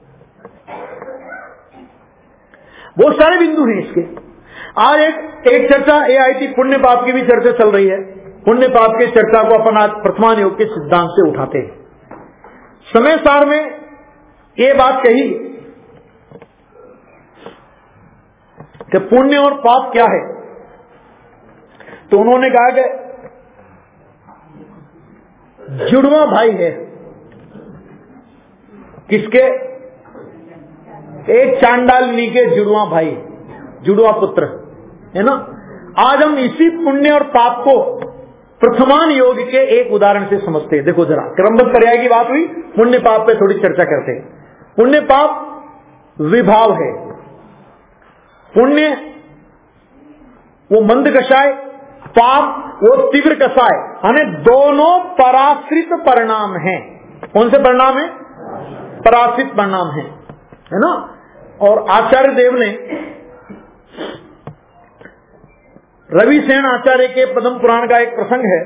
बहुत सारे बिंदु हैं इसके। आज एक चर्चा ये आई थी, पुण्य पाप की भी चर्चा चल रही है। पुण्य पाप की चर्चा को अपन आज प्रथमान योग के सिद्धांत से उठाते हैं। समय सार में ये बात कही कि पुण्य और पाप क्या है, तो उन्होंने कहा कि जुड़वा भाई है। किसके? एक चांडालनी के जुड़वा भाई, जुड़वा पुत्र, है ना। आज हम इसी पुण्य और पाप को प्रथमान योग के एक उदाहरण से समझते हैं। देखो जरा, क्रमबद्ध पर्याय की बात हुई, पुण्य पाप पे थोड़ी चर्चा करते हैं। पुण्य पाप विभाव है। पुण्य वो मंद कषाय, पाप वो तीव्र कषाय, यानी दोनों पराश्रित परिणाम हैं। कौन से परिणाम है? पराश्रित परिणाम है ना। और आचार्य देव ने रविसेन आचार्य के पद्म पुराण का एक प्रसंग है।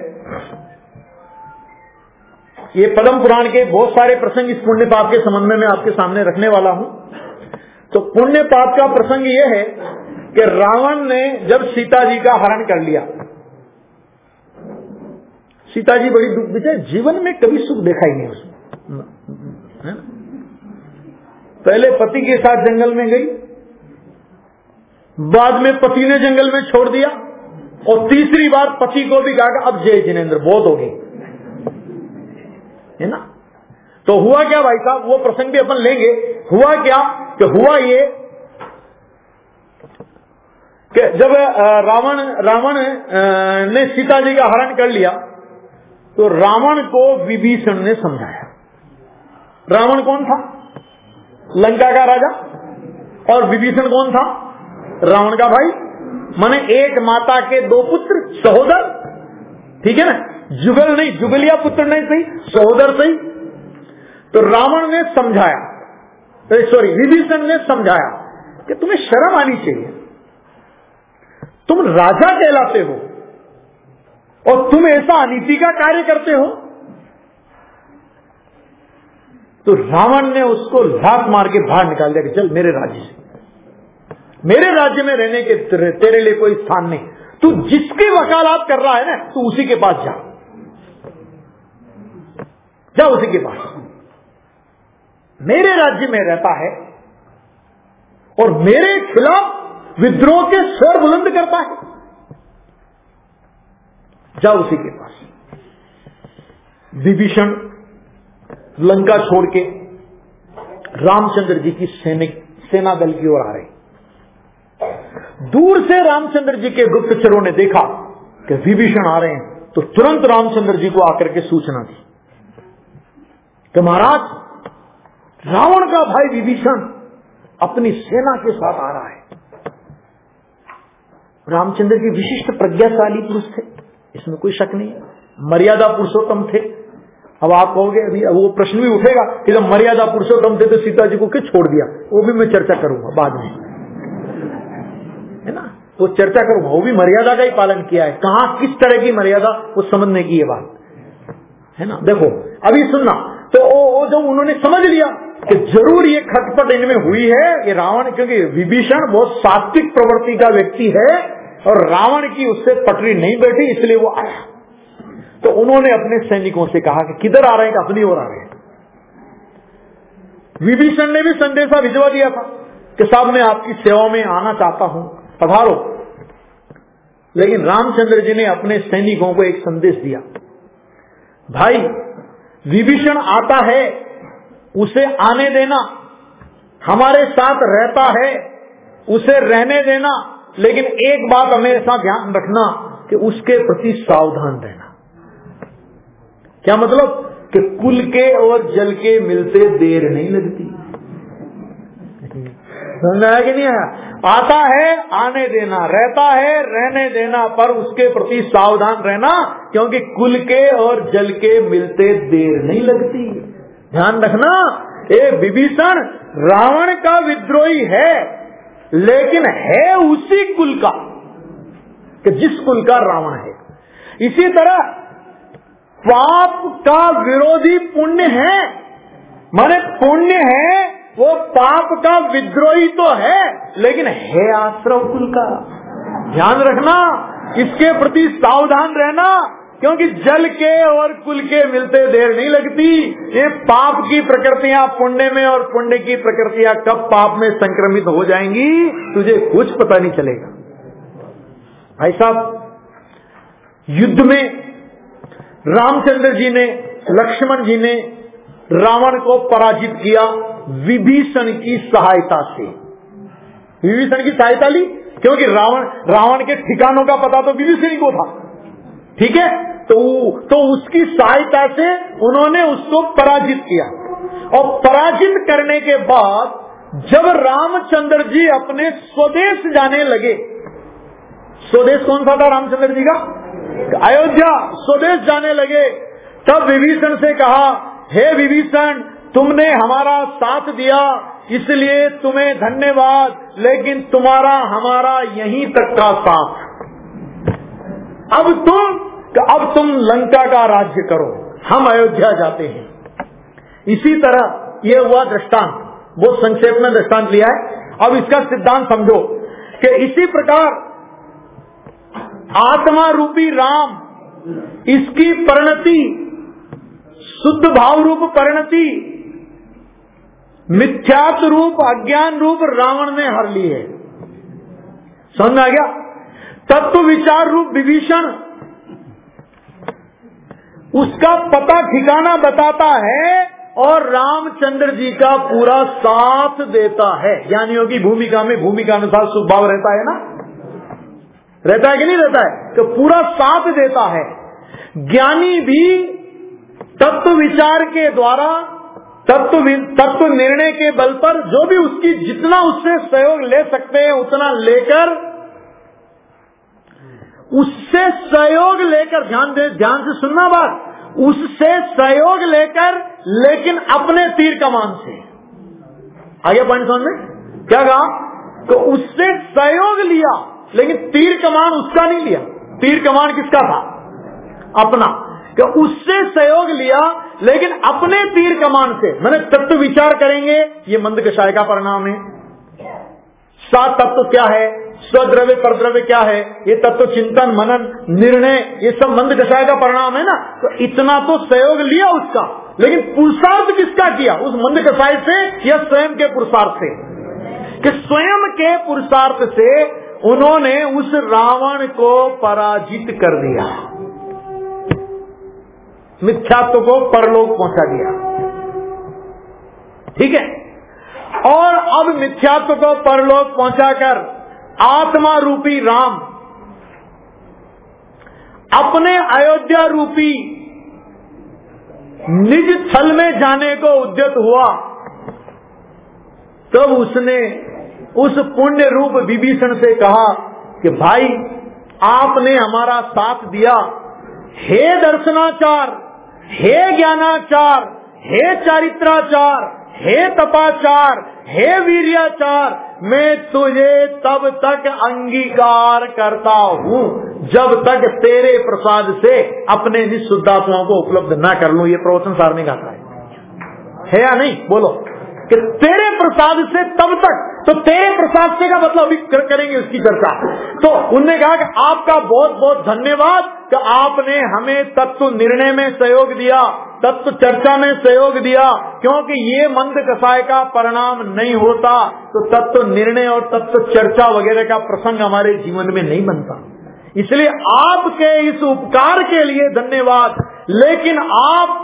ये पद्म पुराण के बहुत सारे प्रसंग इस पुण्य पाप के संबंध में मैं आपके सामने रखने वाला हूं। तो पुण्य पाप का प्रसंग यह है कि रावण ने जब सीता जी का हरण कर लिया, सीता जी बड़ी दुख विजय, जीवन में कभी सुख देखा ही नहीं उसने। पहले पति के साथ जंगल में गई, बाद में पति ने जंगल में छोड़ दिया, और तीसरी बार पति को भी कहा अब जय जिनेंद्र बहुत होगी, है ना। तो हुआ क्या भाई साहब, वो प्रसंग भी अपन लेंगे। हुआ क्या कि हुआ ये कि जब रावण ने सीता जी का हरण कर लिया, तो रावण को विभीषण ने समझाया। रावण कौन था? लंका का राजा। और विभीषण कौन था? रावण का भाई। माने एक माता के दो पुत्र, सहोदर, ठीक है ना। जुगल नहीं, जुगलिया पुत्र नहीं सही, सहोदर सही। तो रावण ने समझाया, विभीषण ने समझाया कि तुम्हें शर्म आनी चाहिए, तुम राजा कहलाते हो और तुम ऐसा अनीति का कार्य करते हो। तो रावण ने उसको लात मार के बाहर निकाल दिया कि चल मेरे राज्य से, मेरे राज्य में रहने के तेरे लिए कोई स्थान नहीं। तू जिसकी वकालत कर रहा है ना, तू उसी के पास जा, जा उसी के पास। मेरे राज्य में रहता है और मेरे खिलाफ विद्रोह के स्वर बुलंद करता है। जाओ उसी के पास। विभीषण लंका छोड़ के रामचंद्र जी की सेना दल की ओर आ रहे। दूर से रामचंद्र जी के गुप्तचरों ने देखा कि विभीषण आ रहे हैं, तो तुरंत रामचंद्र जी को आकर के सूचना दी कि महाराज रावण का भाई विभीषण अपनी सेना के साथ आ रहा है। रामचंद्र जी विशिष्ट प्रज्ञाशाली पुरुष थे, इसमें कोई शक नहीं है, मर्यादा पुरुषोत्तम थे। अब आप कहोगे अभी वो प्रश्न भी उठेगा कि जब मर्यादा पुरुषोत्तम थे तो सीता जी को क्यों छोड़ दिया, वो भी मैं चर्चा करूंगा बाद में, है ना, वो चर्चा करूंगा। वो भी मर्यादा का ही पालन किया है, कहां किस तरह की मर्यादा वो समझने की ये बात है ना। देखो अभी सुनना, तो वो जो उन्होंने समझ लिया कि जरूर ये खटपट इनमें हुई है, ये रावण, क्योंकि विभीषण बहुत सात्विक प्रवृत्ति का व्यक्ति है और रावण की उससे पटरी नहीं बैठी, इसलिए वो आया। तो उन्होंने अपने सैनिकों से कहा कि किधर आ रहे हैं, अपनी ओर आ रहे हैं। विभीषण ने भी संदेशा भिजवा दिया था कि साहब मैं आपकी सेवा में आना चाहता हूं, पधारो। लेकिन रामचंद्र जी ने अपने सैनिकों को एक संदेश दिया, भाई विभीषण आता है, उसे आने देना, हमारे साथ रहता है, उसे रहने देना, लेकिन एक बात हमेशा ध्यान रखना कि उसके प्रति सावधान रहना। क्या मतलब कि कुल के और जल के मिलते देर नहीं लगती, समझ आया कि नहीं आया? आता है आने देना, रहता है रहने देना, पर उसके प्रति सावधान रहना, क्योंकि कुल के और जल के मिलते देर नहीं लगती। ध्यान रखना, ये विभीषण रावण का विद्रोही है, लेकिन है उसी कुल का कि जिस कुल का रावण है। इसी तरह पाप का विरोधी पुण्य है, माने पुण्य है, वो पाप का विद्रोही तो है, लेकिन है आश्रव कुल का। ध्यान रखना, इसके प्रति सावधान रहना, क्योंकि जल के और कुल के मिलते देर नहीं लगती। ये पाप की प्रकृतियां पुण्य में और पुण्य की प्रकृतियां कब पाप में संक्रमित हो जाएंगी, तुझे कुछ पता नहीं चलेगा। भाई साहब, युद्ध में रामचंद्र जी ने, लक्ष्मण जी ने रावण को पराजित किया विभीषण की सहायता से। विभीषण की सहायता ली, क्योंकि रावण के ठिकानों का पता तो विभीषण को था, ठीक है, तो उसकी सहायता से उन्होंने उसको पराजित किया। और पराजित करने के बाद जब रामचंद्र जी अपने स्वदेश जाने लगे, स्वदेश कौन सा था रामचंद्र जी का? अयोध्या। स्वदेश जाने लगे, तब विभीषण से कहा, हे विभीषण, तुमने हमारा साथ दिया, इसलिए तुम्हें धन्यवाद, लेकिन तुम्हारा हमारा यहीं तक का साथ, अब तुम लंका का राज्य करो, हम अयोध्या जाते हैं। इसी तरह यह हुआ दृष्टांत, बहुत संक्षेप में दृष्टांत लिया है। अब इसका सिद्धांत समझो कि इसी प्रकार आत्मा रूपी राम, इसकी परिणति, शुद्ध भाव रूप परिणति, मिथ्यात्व रूप अज्ञान रूप रावण ने हर ली है। समझ आ गया? तत्व विचार रूप विभीषण उसका पता ठिकाना बताता है और रामचंद्र जी का पूरा साथ देता है। ज्ञानियों की भूमिका में भूमिका अनुसार स्वभाव रहता है ना, रहता है कि नहीं रहता है? तो पूरा साथ देता है। ज्ञानी भी तत्व विचार के द्वारा, तत्व निर्णय के बल पर जो भी उसकी जितना उससे सहयोग ले सकते हैं उतना लेकर, उससे सहयोग लेकर, ध्यान से सुनना बात, उससे सहयोग लेकर, लेकिन अपने तीर कमान से। आगे पॉइंट समझ में क्या कहा? तो उससे सहयोग लिया, लेकिन तीर कमान उसका नहीं लिया। तीर कमान किसका था? अपना। कि उससे सहयोग लिया, लेकिन अपने तीर कमान से। मैंने तत्व विचार करेंगे, ये मंद कषाय का परिणाम है। सात तत्व क्या है, स्वद्रव्य परद्रव्य क्या है, ये तत्व चिंतन मनन निर्णय, ये सब मंद कषाय का परिणाम है ना। तो इतना तो सहयोग लिया उसका, लेकिन पुरुषार्थ किसका किया? उस मंद कषाय से या स्वयं के पुरुषार्थ से? कि स्वयं के पुरुषार्थ से उन्होंने उस रावण को पराजित कर दिया। मिथ्यात्व को परलोक पहुंचा दिया। ठीक है, और अब मिथ्यात्व को परलोक पहुंचाकर आत्मा रूपी राम अपने अयोध्या रूपी निज स्थल में जाने को उद्यत हुआ, तब उसने उस पुण्य रूप विभीषण से कहा कि भाई आपने हमारा साथ दिया, हे दर्शनाचार, हे ज्ञानाचार, हे चारित्राचार, हे तपाचार, हे वीर्याचार, मैं तुझे तब तक अंगीकार करता हूं जब तक तेरे प्रसाद से अपने निःशुद्धात्माओं को उपलब्ध ना कर लूं। ये प्रवचन सार में गाता है या नहीं? बोलो कि तेरे प्रसाद से तब तक, तो तेरे प्रसाद से का मतलब अभी करेंगे उसकी चर्चा। तो उन्होंने कहा कि आपका बहुत बहुत धन्यवाद कि आपने हमें तत्व निर्णय में सहयोग दिया, तत्व चर्चा में सहयोग दिया, क्योंकि ये मंद कसाय का परिणाम नहीं होता तो तत्व निर्णय और तत्व चर्चा वगैरह का प्रसंग हमारे जीवन में नहीं बनता। इसलिए आपके इस उपकार के लिए धन्यवाद। लेकिन आप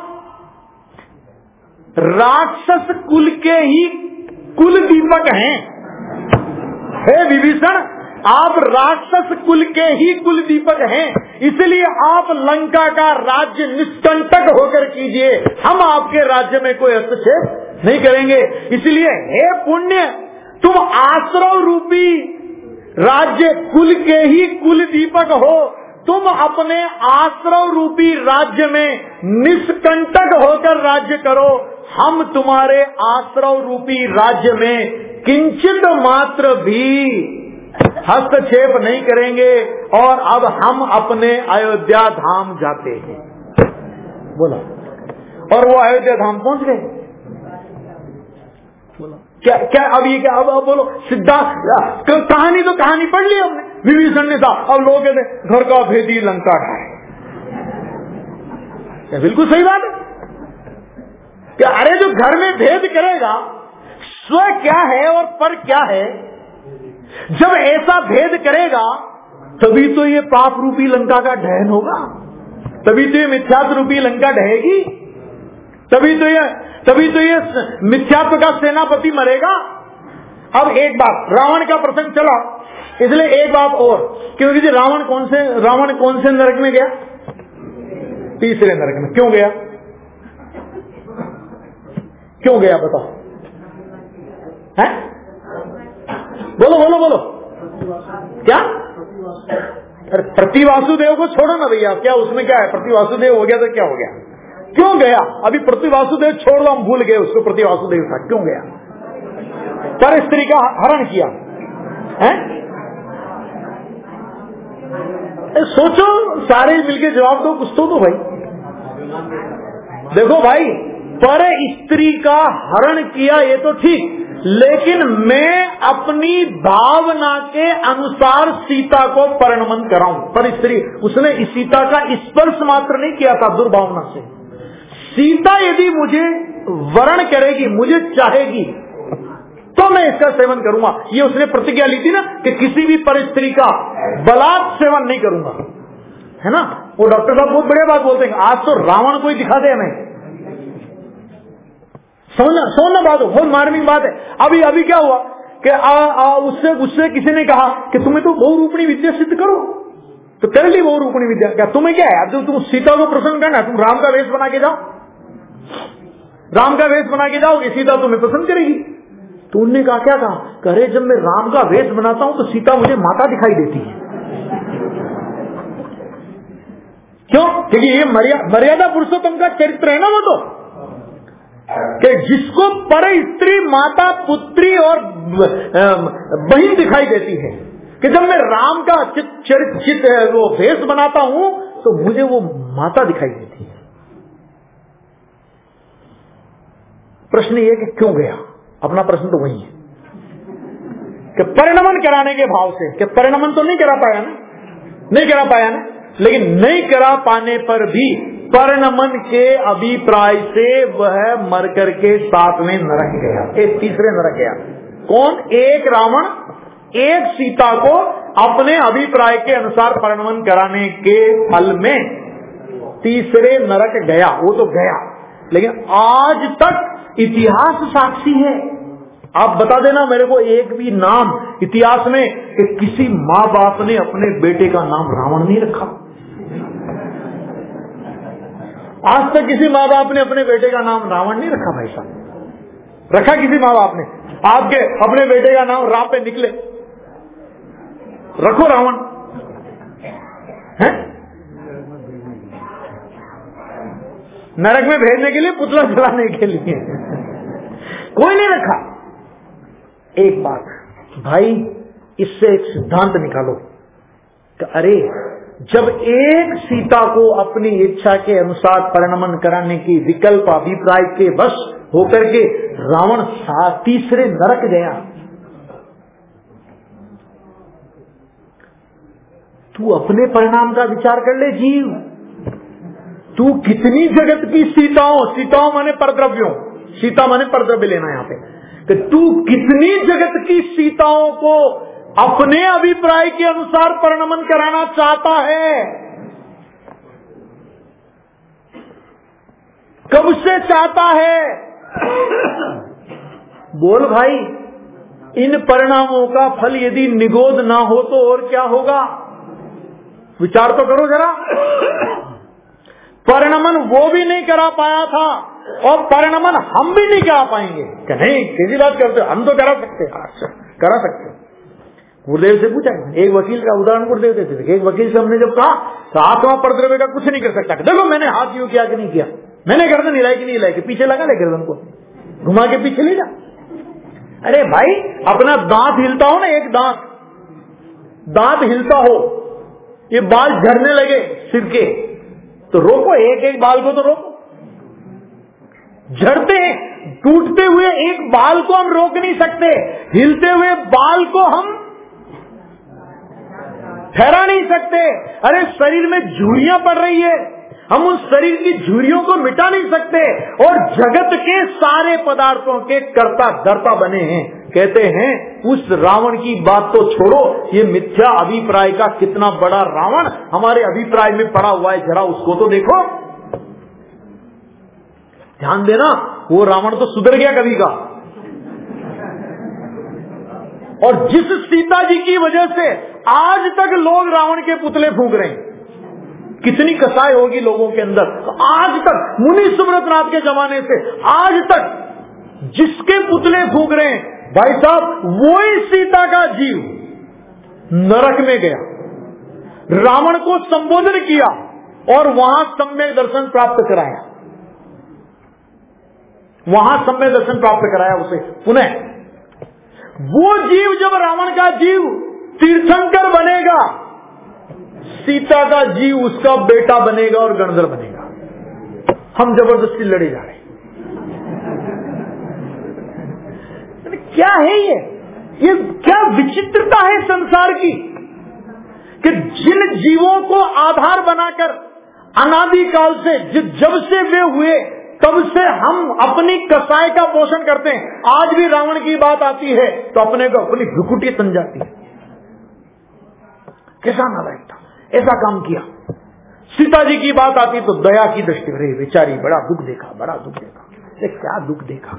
राक्षस कुल के ही कुल दीपक हैं। हे विभीषण, आप राक्षस कुल के ही कुल दीपक हैं, इसलिए आप लंका का राज्य निष्कंटक होकर कीजिए, हम आपके राज्य में कोई हस्तक्षेप नहीं करेंगे। इसलिए हे पुण्य, तुम आश्रव रूपी राज्य कुल के ही कुल दीपक हो, तुम अपने आश्रव रूपी राज्य में निष्कंटक होकर राज्य करो, हम तुम्हारे आश्रव रूपी राज्य में किंचित मात्र भी हस्तक्षेप नहीं करेंगे। और अब हम अपने अयोध्या धाम जाते हैं। बोला, और वो अयोध्या धाम पहुंच गए। बोला क्या क्या अब ये क्या? अब बोलो, सिद्धार्थ कहानी तो कहानी पढ़ ली हमने, विभीषण ने था, अब लोग कहते घर का भेदी लंका ढाए। क्या बिल्कुल सही बात है कि अरे जो घर में भेद करेगा स्व क्या है और पर क्या है, जब ऐसा भेद करेगा तभी तो ये पाप रूपी लंका का दहन होगा, तभी तो ये मिथ्यात्व रूपी लंका ढहेगी, तभी तो ये मिथ्यात्व का सेनापति मरेगा। अब एक बात, रावण का प्रसंग चला, इसलिए एक बात और, क्योंकि रावण कौन से नरक में गया? तीसरे नरक में। क्यों गया? क्यों गया बताओ? हैं? बोलो बोलो बोलो। क्या? अरे प्रतिवासुदेव को छोड़ो ना भैया, क्या उसमें क्या है? प्रतिवासुदेव हो गया तो क्या हो गया? क्यों गया? अभी प्रतिवासुदेव छोड़ दो, हम भूल गए उसको प्रतिवासुदेव था। क्यों गया? पर स्त्री का हरण किया है? सोचो, सारे मिलके जवाब दो, कुछ तो दो भाई। देखो भाई, पर स्त्री का हरण किया ये तो ठीक, लेकिन मैं अपनी भावना के अनुसार सीता को परिणमन कराऊं। पर स्त्री, उसने सीता का स्पर्श मात्र नहीं किया था दुर्भावना से। सीता यदि मुझे वरण करेगी, मुझे चाहेगी, तो मैं इसका सेवन करूंगा। ये उसने प्रतिज्ञा ली थी ना कि किसी भी पर स्त्री का बलात् सेवन नहीं करूंगा, है ना? वो डॉक्टर साहब बहुत बढ़िया बात बोलते हैं, आज तो रावण को ही दिखा दे हमें। सोना बात हो, बहुत मार्मिक बात है। अभी क्या हुआ कि उससे किसी ने कहा कि तुम्हें तो बहुरूपणी विद्या सिद्ध करो, तो कर ली बहुरूपणी विद्या। क्या तुम्हें क्या है? अब तुम सीता को प्रसन्न करना, तुम राम का वेश बना के जाओ, राम का वेश बना के जाओगे, सीता तुम्हें पसंद करेगी। तो उनने कहा, क्या कहा? करे जब मैं राम का वेश बनाता हूं तो सीता मुझे माता दिखाई देती है। क्यों? क्योंकि ये मर्यादा पुरुषोत्तम का चरित्र है ना वो, तो कि जिसको पर स्त्री माता पुत्री और बहन दिखाई देती है, कि जब मैं राम का वो भेष बनाता हूं तो मुझे वो माता दिखाई देती है। प्रश्न ये कि क्यों गया? अपना प्रश्न तो वही है कि परिणमन कराने के भाव से, कि परिणमन तो नहीं करा पाया ना, नहीं करा पाया ना, लेकिन नहीं करा पाने पर भी परिणमन के अभिप्राय से वह मर करके 7वें नरक गया, एक तीसरे नरक गया। कौन? एक रावण, एक सीता को अपने अभिप्राय के अनुसार परिणमन कराने के फल में तीसरे नरक गया, वो तो गया, लेकिन आज तक इतिहास साक्षी है। आप बता देना मेरे को एक भी नाम इतिहास में कि किसी माँ बाप ने अपने बेटे का नाम रावण नहीं रखा। आज तक किसी माँ बाप ने अपने बेटे का नाम रावण नहीं रखा। भाई साहब, रखा किसी माँ बाप ने? आपके अपने बेटे का नाम राम पे निकले, रखो रावण है? नरक में भेजने के लिए, पुतला जलाने के लिए कोई नहीं रखा। एक बात भाई, इससे एक सिद्धांत निकालो कि अरे जब एक सीता को अपनी इच्छा के अनुसार परिणमन कराने की विकल्प अभिप्राय के वश होकर के रावण तीसरे नरक गया, तू अपने परिणाम का विचार कर ले जीव। तू कितनी जगत की सीताओं माने परद्रव्यों, सीता माने परद्रव्य लेना यहाँ पे, कि तू कितनी जगत की सीताओं को अपने अभिप्राय के अनुसार परिणमन कराना चाहता है? कब से चाहता है? बोल भाई, इन परिणामों का फल यदि निगोद ना हो तो और क्या होगा? विचार तो करो जरा। परिणमन वो भी नहीं करा पाया था और परिणमन हम भी नहीं करा पाएंगे। कि नहीं, कैसी बात करते हो, हम तो करा सकते हैं। अच्छा, करा सकते हो। गुरुदेव से पूछा, एक वकील का उदाहरण गुरुदेव देते थे। एक वकील से हमने जब कहा तो आत्मा परद्रव्य का कुछ नहीं कर सकता, देखो मैंने हाथ यूं किया कि नहीं किया, मैंने गर्दन हिलाई कि नहीं हिलाई, कि पीछे लगा ले गर्दन को घुमा के पीछे ले जा। अरे भाई, अपना दांत हिलता हो ना, एक दांत हिलता हो, ये बाल झड़ने लगे सिर के, तो रोको, एक एक बाल को तो रोको। झड़ते टूटते हुए एक बाल को हम रोक नहीं सकते, हिलते हुए बाल को हम ठहरा नहीं सकते। अरे शरीर में झुर्रियां पड़ रही है, हम उस शरीर की झुर्रियों को मिटा नहीं सकते। और जगत के सारे पदार्थों के कर्ता धर्ता बने हैं। कहते हैं उस रावण की बात तो छोड़ो, ये मिथ्या अभिप्राय का कितना बड़ा रावण हमारे अभिप्राय में पड़ा हुआ है, जरा उसको तो देखो। ध्यान देना, वो रावण तो सुधर गया कभी का। और जिस सीता जी की वजह से आज तक लोग रावण के पुतले फूंक रहे हैं, कितनी कसाई होगी लोगों के अंदर। तो आज तक मुनि सुब्रतनाथ के जमाने से आज तक जिसके पुतले फूंक रहे हैं, भाई साहब वही सीता का जीव नरक में गया, रावण को संबोधन किया और वहां सम्यक दर्शन प्राप्त कराया, वहां सम्यक दर्शन प्राप्त कराया उसे पुनः। वो जीव जब रावण का जीव तीर्थंकर बनेगा, सीता का जीव उसका बेटा बनेगा और गणधर बनेगा। हम जबरदस्ती लड़े जा रहे हैं। क्या है ये क्या विचित्रता है संसार की, कि जिन जीवों को आधार बनाकर अनादिकाल से जब से वे हुए तब से हम अपनी कसाई का पोषण करते हैं। आज भी रावण की बात आती है तो अपने को अपनी भ्रुकुटी तन जाती है। कैसा नालायक था, ऐसा काम किया। सीता जी की बात आती तो दया की दृष्टि, अरे बेचारी बड़ा दुख देखा, बड़ा दुख देखा। क्या दुख देखा?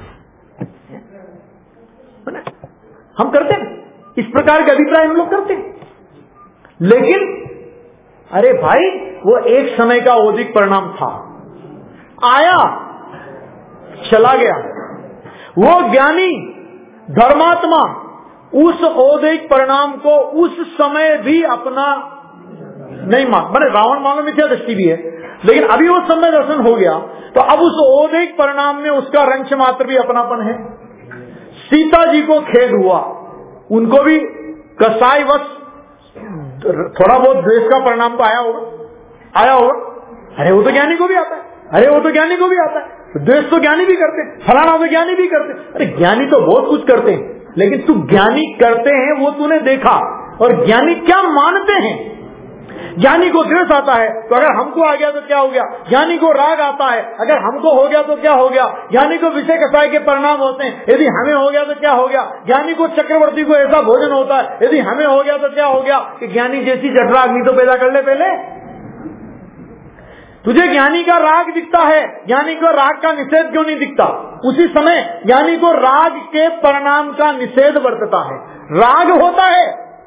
हम करते हैं इस प्रकार के अभिप्राय, हम लोग करते हैं। लेकिन अरे भाई, वो एक समय का औदिक परिणाम था, आया चला गया। वो ज्ञानी धर्मात्मा उस औदिक परिणाम को उस समय भी अपना नहीं मान, मैंने रावण मानो मिथ्या दृष्टि भी है, लेकिन अभी वो समय दर्शन हो गया तो अब उस औदिक परिणाम में उसका रंश मात्र भी अपनापन है। सीता जी को खेद हुआ, उनको भी कसाई वश थोड़ा बहुत द्वेष का परिणाम तो आया होगा। अरे वो तो ज्ञानी को भी आता है, अरे वो तो ज्ञानी को भी आता है, द्वेष तो ज्ञानी भी करते, फलाना तो ज्ञानी भी करते। अरे ज्ञानी तो बहुत कुछ करते हैं, लेकिन तू ज्ञानी करते हैं वो तूने देखा, और ज्ञानी क्या मानते हैं। ज्ञानी को द्वेष आता है तो अगर हमको आ गया तो क्या हो गया, ज्ञानी को राग आता है अगर हमको हो गया तो क्या हो गया, ज्ञानी को विषय कसाई के परिणाम होते हैं यदि हमें हो गया तो क्या हो गया, ज्ञानी को चक्रवर्ती को ऐसा भोजन होता है यदि हमें हो गया तो क्या हो गया। कि ज्ञानी जैसी जठरा अग्नि तो पैदा कर ले पहले। तुझे ज्ञानी का राग दिखता है, ज्ञानी को राग का निषेध क्यों नहीं दिखता? उसी समय ज्ञानी को राग के परिणाम का निषेध वर्तता है। राग होता है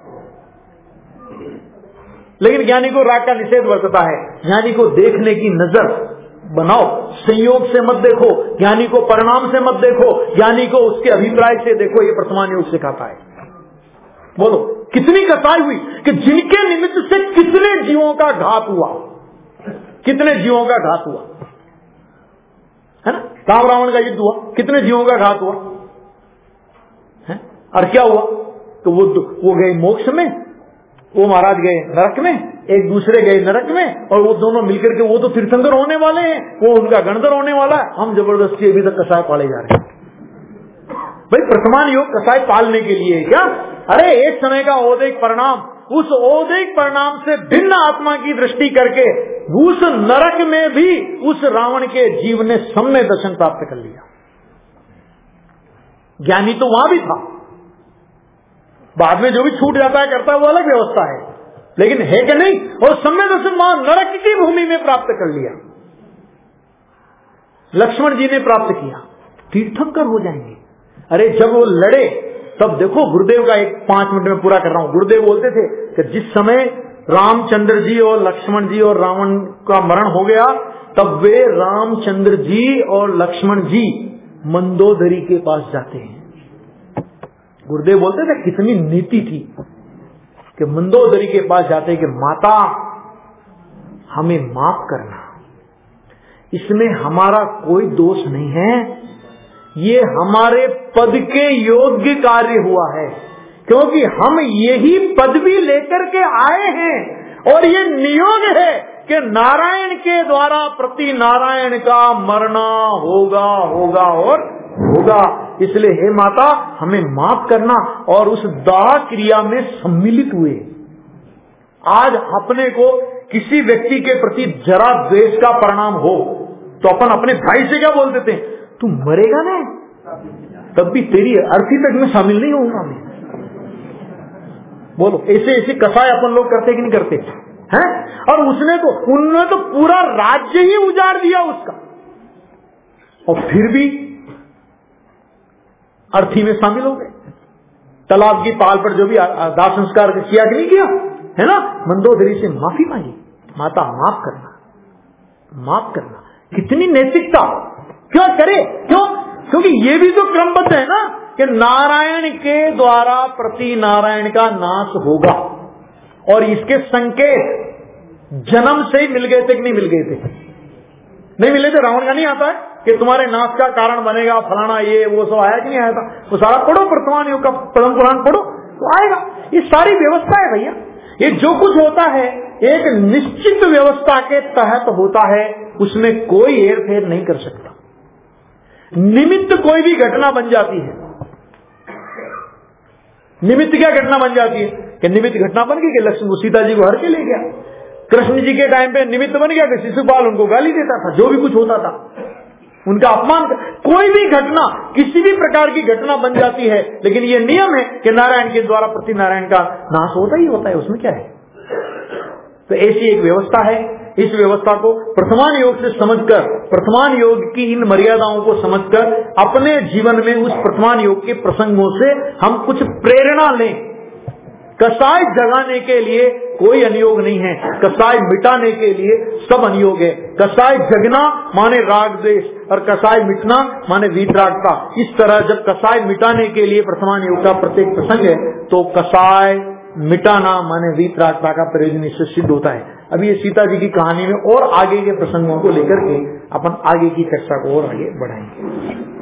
लेकिन ज्ञानी को राग का निषेध वर्तता है। ज्ञानी को देखने की नजर बनाओ, संयोग से मत देखो, ज्ञानी को परिणाम से मत देखो, ज्ञानी को उसके अभिप्राय से देखो। ये वर्तमान योग सिखाता है। बोलो कितनी कसाई हुई कि जिनके निमित्त से कितने जीवों का घात हुआ, कितने जीवों का घात हुआ, है ना? राम रावण का युद्ध हुआ, कितने जीवों का घात हुआ है? और क्या हुआ? तो वो गए मोक्ष में, वो महाराज गए नरक में, एक दूसरे गए नरक में, और वो दोनों मिलकर के वो तो तीर्थंकर होने वाले हैं, वो उनका गणधर होने वाला है। हम जबरदस्ती अभी तक कसाय पाले जा रहे हैं। भाई वर्तमान योग कसाय पालने के लिए है क्या? अरे एक समय का औदैहिक परिणाम, उस औदैहिक परिणाम से भिन्न आत्मा की दृष्टि करके उस नरक में भी उस रावण के जीव ने सम्य दर्शन प्राप्त कर लिया। ज्ञानी तो वहां भी था, बाद में जो भी छूट जाता है करता है वो अलग व्यवस्था है, लेकिन है कि नहीं? और सम्य दर्शन वहां नरक की भूमि में प्राप्त कर लिया। लक्ष्मण जी ने प्राप्त किया, तीर्थंकर हो जाएंगे। अरे जब वो लड़े तब देखो, गुरुदेव का एक 5 मिनट में पूरा कर रहा हूं। गुरुदेव बोलते थे कि जिस समय रामचंद्र जी और लक्ष्मण जी और रावण का मरण हो गया, तब वे रामचंद्र जी और लक्ष्मण जी मंदोदरी के पास जाते हैं। गुरुदेव बोलते थे कितनी नीति थी कि मंदोदरी के पास जाते कि माता हमें माफ करना, इसमें हमारा कोई दोष नहीं है, ये हमारे पद के योग्य कार्य हुआ है, क्योंकि हम यही पदवी लेकर के आए हैं और ये नियोग है कि नारायण के द्वारा प्रति नारायण का मरना होगा होगा और होगा। इसलिए हे माता हमें माफ करना। और उस दाह क्रिया में सम्मिलित हुए। आज अपने को किसी व्यक्ति के प्रति जरा द्वेष का परिणाम हो तो अपन अपने भाई से क्या बोल देते हैं? तू मरेगा ना, तब भी तेरी अर्थी तक में शामिल नहीं होऊंगा मैं। बोलो ऐसे ऐसे कसाय अपन लोग करते कि नहीं करते हैं? और उन्होंने तो पूरा राज्य ही उजाड़ दिया उसका, और फिर भी अर्थी में शामिल हो गए। तालाब की पाल पर जो भी दाह संस्कार किया कि नहीं किया, है ना? मंदोदरी से माफी मांगी, माता माफ करना, माफ करना। कितनी नैतिकता! क्यों करे? क्यों? क्योंकि ये भी तो क्रमबद्ध है ना कि नारायण के द्वारा प्रति नारायण का नाश होगा, और इसके संकेत जन्म से ही मिल गए थे कि नहीं मिल गए थे? नहीं मिले थे। रावण का नहीं आता है कि तुम्हारे नाश का कारण बनेगा फलाना, ये वो सब आया कि नहीं आया था? वो सारा पढ़ो, वर्तमान योग का पद्म पुराण पढ़ो तो आएगा। ये सारी व्यवस्था है भैया। ये जो कुछ होता है एक निश्चित व्यवस्था के तहत होता है, उसमें कोई हेरफेर नहीं कर सकता। निमित्त कोई भी घटना बन जाती है। निमित्त क्या घटना बन जाती है कि निमित्त घटना बन गई कि लक्ष्मण सीता जी को हर के ले गया। कृष्ण जी के टाइम पे निमित्त बन गया कि शिशुपाल उनको गाली देता था, जो भी कुछ होता था उनका अपमान। कोई भी घटना, किसी भी प्रकार की घटना बन जाती है, लेकिन ये नियम है कि नारायण के द्वारा प्रति नारायण का नाश होता ही होता है, उसमें क्या है? तो ऐसी एक व्यवस्था है। इस व्यवस्था को वर्तमान योग से समझकर, वर्तमान योग की इन मर्यादाओं को समझकर अपने जीवन में उस वर्तमान योग के प्रसंगों से हम कुछ प्रेरणा लें। कसाय जगाने के लिए कोई अनियोग नहीं है, कसाय मिटाने के लिए सब अनियोग है। कसाय जगना माने राग द्वेष, और कसाय मिटना माने वीतरागता। इस तरह जब कसाय मिटाने के लिए वर्तमान योग का प्रत्येक प्रसंग है, तो कसाय मिटाना माने वीतरागता का प्रयोजन इससे सिद्ध होता है। अभी ये सीता जी की कहानी में और आगे के प्रसंगों को लेकर के अपन आगे की चर्चा को और आगे बढ़ाएंगे।